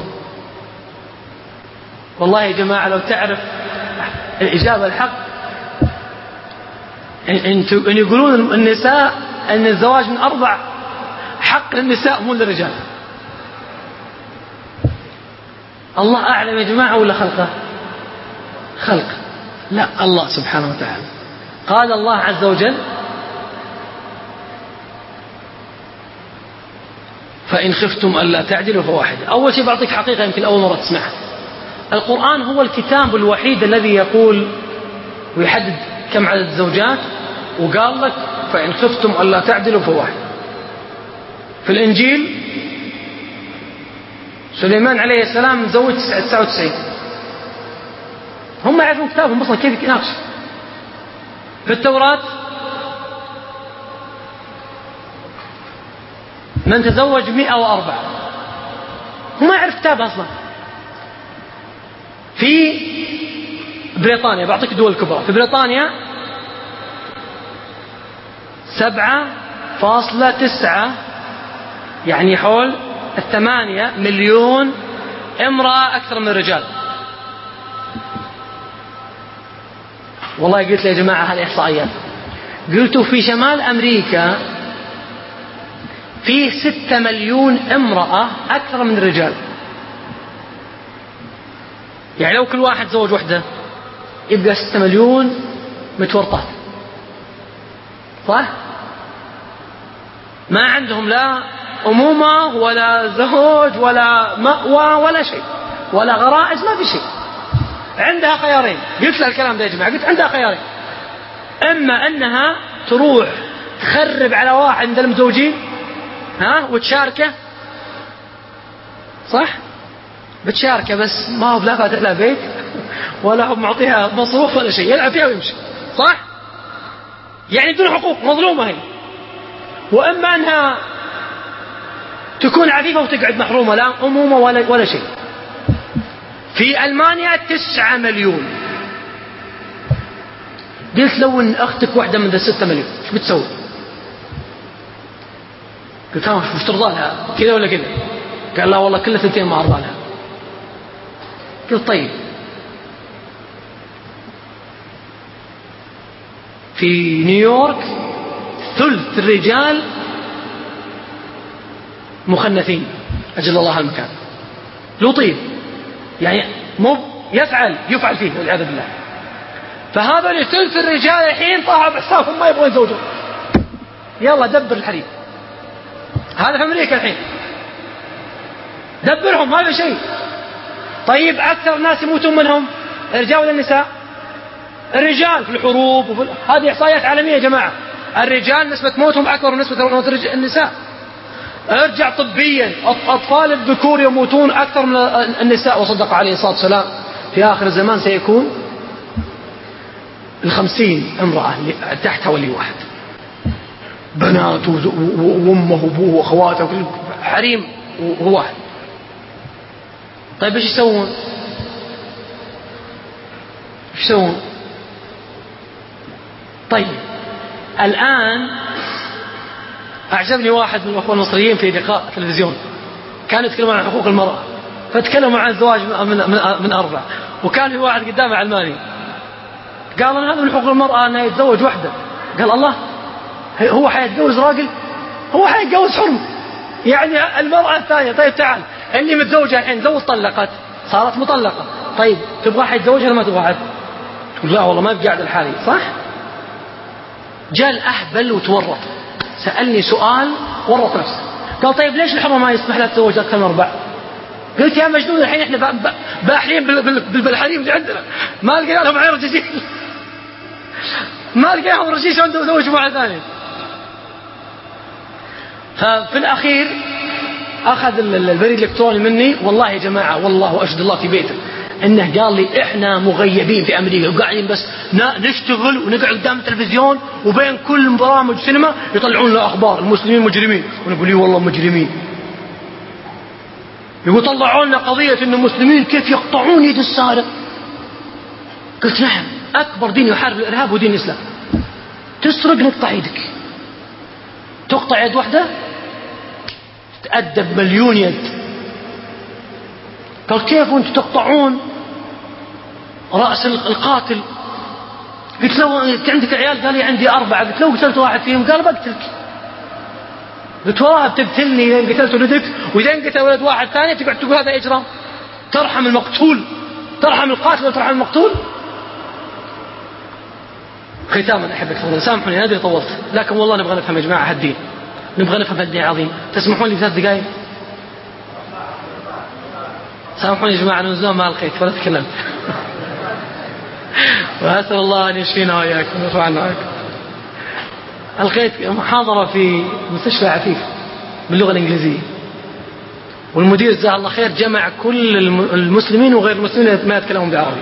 والله يا جماعة لو تعرف الإجابة الحق إن يقولون النساء أن الزواج من 4 حق للنساء مو للرجال. الله أعلم يا جماعة ولا خلقه؟ خلق لا الله سبحانه وتعالى. قال الله عز وجل فإن خفتم ألا تعدلوا فواحدة. أول شيء بعطيك حقيقة يمكن أول مرة تسمعها، القرآن هو الكتاب الوحيد الذي يقول ويحدد كم عدد الزوجات وقال لك فإن خفتم ألا تعدلوا فواحدة. في الإنجيل سليمان عليه السلام متزوج 99، هم يعرفون كتابهم أصلا كيف يناقش. في التوراة من تزوج 104، هم يعرف كتابه أصلا. في بريطانيا بعطيك الدول الكبرى، في بريطانيا 7.9 يعني حول 8 مليون امرأة أكثر من الرجال. والله قلت لي يا جماعة هالإحصائيات، قلت في شمال أمريكا فيه 6 مليون امرأة أكثر من الرجال. يعني لو كل واحد زوج وحده يبقى 6 مليون متورطات، صح؟ ما عندهم لا أمومة ولا زوج ولا مأوى ولا شيء ولا غرائز، ما في شيء. عندها خيارين، قلت لها الكلام ده يا جماعة، قلت عندها خيارين، إما أنها تروح تخرب على واحد من المزوجين وتشاركه، صح؟ بتشاركه بس ما هو لا فاتح لها بيت ولا هو معطيها مصروف ولا شيء، يلعب فيها ويمشي، صح؟ يعني بدون حقوق، مظلومة هي. وإما أنها تكون عفيفة وتقعد محرومة، لا أمومة ولا شيء. في ألمانيا 9 مليون. قلت لو أن أختك واحدة من 6 مليون ايش بتسوي؟ قلت ها وش ترضى لها كذا ولا كذا؟ قال لا والله كل 2 ما أرضى لها. قلت طيب في نيويورك ثلث الرجال مخنثين أجل الله المكان، لوطين، يعني مو يفعل فيه والعياذ بالله. فهذا اللي ثلث الرجال الحين طاحوا بحسابهم ما يبغون زوجهم. يلا دبر الحريم. هذا في أمريكا الحين. دبرهم ما في شيء. طيب أكثر الناس يموتون منهم الرجال ولا النساء؟ الرجال في الحروب هذه إحصائيات عالمية يا جماعة. الرجال نسبة موتهم أكبر من نسبة موت النساء. ارجع طبيا أطفال الذكور يموتون أكثر من النساء. وصدق عليه الصلاة والسلام في آخر الزمان سيكون 50 امرأة تحت ولي واحد، بنات وأمه وأبوه وأخواته حريم وهو واحد. طيب ايش يسوون؟ طيب الآن أعجبني واحد من الأخوة المصريين في لقاء تلفزيون كانوا يتكلمون عن حقوق المرأة، فتكلموا عن الزواج من 4، وكان في واحد قدامه علماني قال أنا هذا من حقوق المرأة أنها يتزوج وحده. قال الله، هو حيتجوز راجل؟ هو حيتجوز حرم؟ يعني المرأة الثانية. طيب تعال، اللي متزوجة الحين لو طلقت صارت مطلقة، طيب تبغى حيتزوجها ولا ما تبغى حد؟ لا والله ما بقعد الحالي، صح؟ جاء الأهبل وتورط، سألني سؤال ورط نفسه. قال طيب ليش الحرمة ما يسمح لها تتزوج أكثر من 4؟ قلت يا مجنون، الحين احنا باحلين بالحريم اللي عندنا، ما لقينا لهم عين رجيل، ما لقيناهم رجيل عندهم زوج مع ثاني. ففي الأخير أخذ البريد الإلكتروني مني، والله يا جماعة والله وأشهد الله في بيته إنه قال لي إحنا مغيبين في أمريكا وقاعدين بس نشتغل ونقعد قدام التلفزيون، وبين كل برامج سينما يطلعون لنا أخبار المسلمين مجرمين، ونقول لي والله مجرمين. يقول طلعوا لنا قضية إن المسلمين كيف يقطعون يد السارق. قلت نعم، أكبر دين يحارب الإرهاب هو دين الإسلام. تسرق نقطع يدك، تقطع يد واحدة تأدب 1,000,000 يد. قال كيف وانتم تقطعون رأس القاتل؟ قلت له انت عندك عيال؟ قال لي عندي 4. قلت له قتلت واحد فيهم؟ قال بقتلك. قلت والله بتقتلني إذا قتلت ولدك، وإذا قتل ولد واحد ثاني تقعد تقول هذا إجرام؟ ترحم المقتول، ترحم القاتل وترحم المقتول. ختاما أحبك فضلا، سامحوني أنا طولت، لكن والله نبغى نفهم يا جماعة هالدين، نبغى نفهم هالدين عظيم. تسمحون لي 3 دقائق؟ سامحوني يا جماعة، أنا ما ألقيت ولا تكلمت. وأسأل الله أن يشفينا وإياكم ويرفعنا وإياكم. ألقيت محاضرة في مستشفى عفيف باللغة الإنجليزية، والمدير جزاه الله خير جمع كل المسلمين وغير المسلمين ما يتكلمون بالعربي.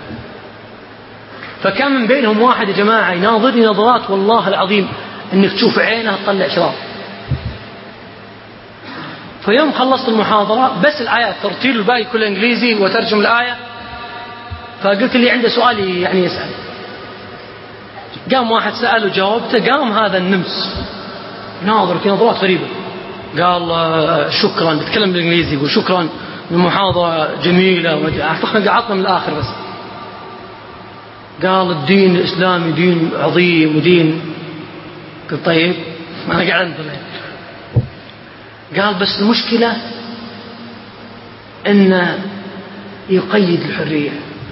فكان من بينهم واحد يا جماعة يناظرني نظرات والله العظيم انك تشوف عينه تطلع شراب. فيوم خلصت المحاضرة بس الآيات ترتيل، الباقي كله إنجليزي وترجم الآية. فقلت اللي عنده سؤال يعني يسأل. قام واحد سأل وجاوبته، قام هذا النمس ناظر في نظرات غريبة، قال شكرا، بتكلم بالإنجليزي، يقول شكرا المحاضرة جميلة. أعتقد قعدنا من الآخر بس. قال الدين الإسلامي دين عظيم ودين. قلت طيب ما أنا قاعد أنتظر. قال بس المشكلة إنه يقيد الحرية.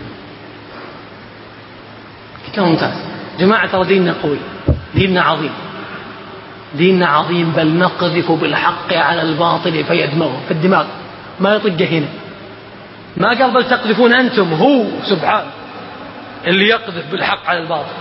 كلام ممتاز جماعة، ترى ديننا قوي، ديننا عظيم، ديننا عظيم، بل نقذف بالحق على الباطل فيدمغه في الدماغ ما يطقه هنا. ما قال بل تقذفون أنتم، هو سبحانه اللي يقذف بالحق على الباطل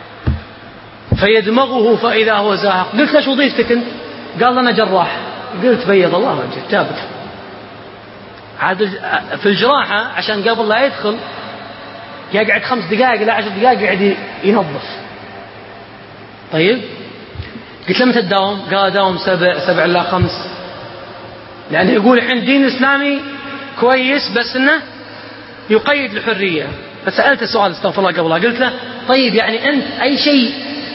فيدمغه فإذا هو زاهق. قلت ليش وظيفتك أنت؟ قال أنا جراح. قلت بيض الله وجهك، جابك. عاد في الجراحة عشان قبل لا يدخل يقعد 5 دقائق إلى 10 دقائق قاعد ينظف. طيب قلت لمتى تداوم؟ قال داوم 7 إلى 5، لأنه يقول الحين الدين الإسلامي كويس بس إنه يقيد الحرية. فسألت السؤال استغفر الله قبلها، قلت له طيب يعني أنت أي شيء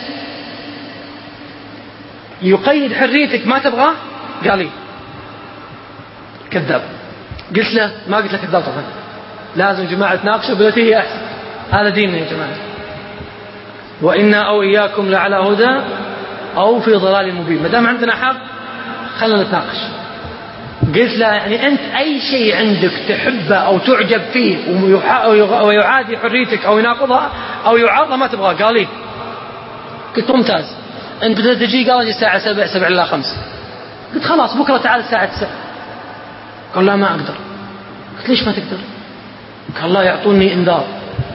يقيد حريتك ما تبغاه؟ قال لي كذاب. قلت له ما قلت له كذاب طبعا، لازم جماعة تناقشوا بالتي هي أحسن، هذا ديننا يا جماعة، وإنا أو إياكم لعلى هدى أو في ضلال مبين. ما دام عندنا حق خلنا نتناقش. قلت له يعني أنت أي شيء عندك تحبه أو تعجب فيه ويعادي حريتك أو يناقضها أو يعارضها ما تبغاه. قال لي. قلت ممتاز، أنت بدأت تجي؟ قال الساعة 7 إلا 5. قلت خلاص بكرة تعال الساعة 9. قال لا ما أقدر. قلت ليش ما تقدر؟ قال لا يعطوني إنذار.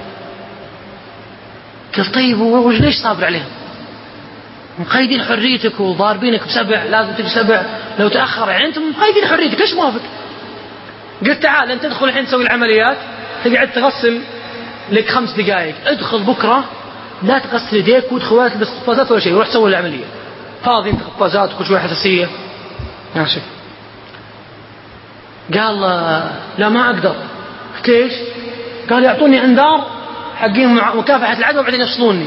قلت طيب وليش صابر عليهم؟ مقيدين حريتك وضاربينك ب7 لازم تجي 7، لو تأخر يعني أنتم مقيدين حريتك ليش موافق؟ قلت تعال أنت تدخل الحين تسوي العمليات، تقعد تغسل لك 5 دقائق، ادخل بكرة لا تغسل يديك وادخل ولا تلبس قفازات ولا شيء، وروح سوي العملية فاضي انت قفازات وكل شوية حساسية. ماشي. قال لا ما أقدر. قلت ليش؟ قال يعطوني انذار حقين مكافحة العدوى وبعدين يفصلوني.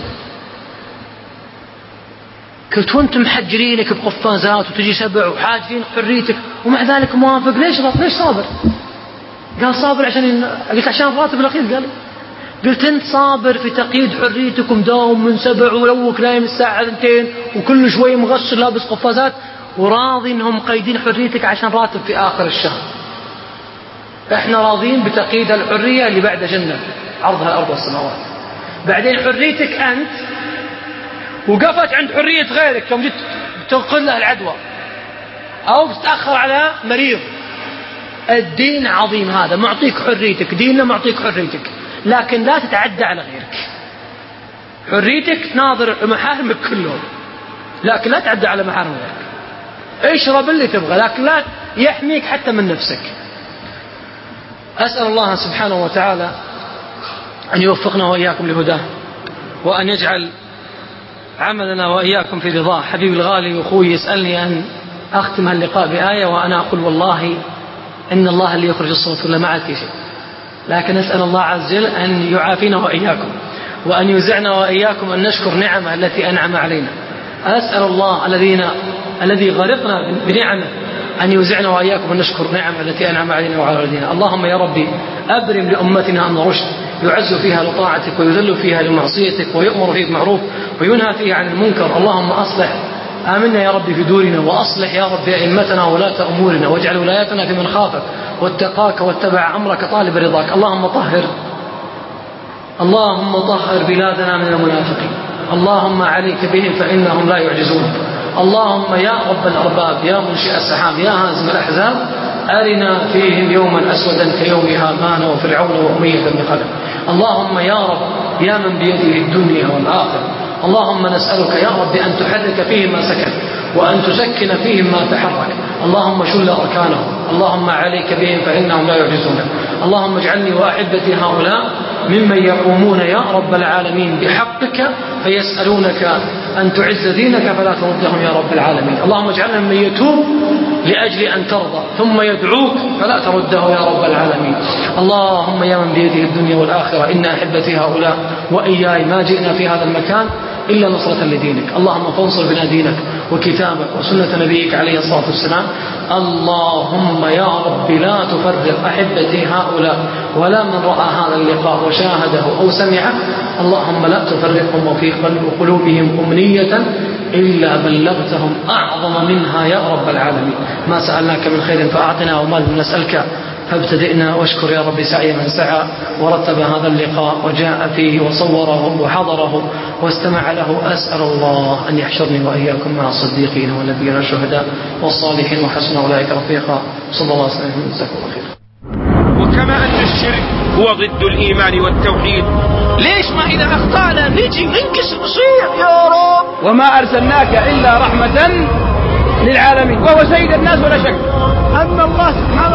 قلت وانتم محجرينك بقفازات وتجي 7 وحاجين حريتك ومع ذلك موافق، ليش صابر؟ قال صابر قلت عشان الراتب الأخير. قلت انت صابر في تقييد حريتك ومداوم من 7 ولوك نايم الساعة 2 وكل شوي مغسل لابس قفازات وراضي انهم مقيدين حريتك عشان راتب في آخر الشهر. احنا راضين بتقييد الحرية اللي بعد جنة عرضها الأرض والسماوات. بعدين حريتك أنت وقفت عند حرية غيرك يوم جيت تنقل له العدوى أو تتأخر على مريض. الدين عظيم هذا، معطيك حريتك، ديننا معطيك حريتك، لكن لا تتعدى على غيرك. حريتك ناظر محارمك كلهم، لكن لا تعدى على محارم غيرك. اشرب اللي تبغى لكن لا يحميك حتى من نفسك. أسأل الله سبحانه وتعالى أن يوفقنا وإياكم لهداه، وأن يجعل عملنا وإياكم في رضاه. حبيبي الغالي وأخوي يسألني أن أختم اللقاء بآية وأنا أقول والله إن الله اللي يخرج الصوت ولا ما عاد في شيء، لكن أسأل الله عز وجل أن يعافينا وإياكم وأن يوزعنا وإياكم أن نشكر نعمه التي أنعم علينا. أسأل الله الذي غرقنا بنعمه أن يوزعنا وإياكم أن نشكر نعمه التي أنعم علينا وعلى والدينا. اللهم يا ربي أبرم لأمتنا أمر رشد يعز فيها لطاعتك ويذل فيها لمعصيتك ويؤمر فيه بالمعروف وينهى فيه عن المنكر. اللهم أصلح آمنا يا رب في دورنا، وأصلح يا رب أئمتنا وولاة أمورنا، واجعل ولايتنا في من خافك واتقاك واتبع أمرك طالب رضاك. اللهم طهر بلادنا من المنافقين. اللهم عليك بهم فإنهم لا يعجزونك. اللهم يا رب الأرباب يا منشئ السحاب يا هازم الأحزاب أرنا فيهم يوما أسودا كيوم هامان وفرعون وأمية بن خلف. اللهم يا رب يا من بيده الدنيا والآخرة، اللهم نسألك يا رب أن تحرك فيهم ما سكن وأن تسكن فيهم ما تحرك. اللهم شل أركانهم، اللهم عليك بهم فإنهم لا يعجزونك. اللهم اجعلني وأحبتي هؤلاء ممن يقومون يا رب العالمين بحقك فيسألونك أن تعز دينك فلا تردهم يا رب العالمين. اللهم اجعلنا من يتوب لأجل أن ترضى ثم يدعوك فلا ترده يا رب العالمين. اللهم يا من بيده الدنيا والآخرة إن أحبتي هؤلاء وإياي ما جئنا في هذا المكان إلا نصرة لدينك. اللهم فانصر بنا دينك وكتابك وسنة نبيك عليه الصلاة والسلام. اللهم يا رب لا تفرق أحبتي هؤلاء ولا من رأى هذا اللقاء وشاهده أو سمعه، اللهم لا تفرقهم وفي قلوبهم أمنية إلا بلغتهم أعظم منها يا رب العالمين. ما سألناك من خير فأعطنا وما لم نسألك فابتدئنا، واشكر يا رب سعي من سعى ورتب هذا اللقاء وجاء فيه وصوره وحضره واستمع له. أسأل الله أن يحشرني وإياكم مع الصديقين والنبيين والشهداء والصالحين وحسن أولئك رفيقا. صلى الله عليه وسلم. جزاكم الله خير. وكما أن الشرك هو ضد الإيمان والتوحيد، ليش ما إذا أخطأنا نجي ننكسر نصيح يا رب؟ وما أرسلناك إلا رحمة للعالمين وهو سيد الناس ولا شك. أن الله سبحانه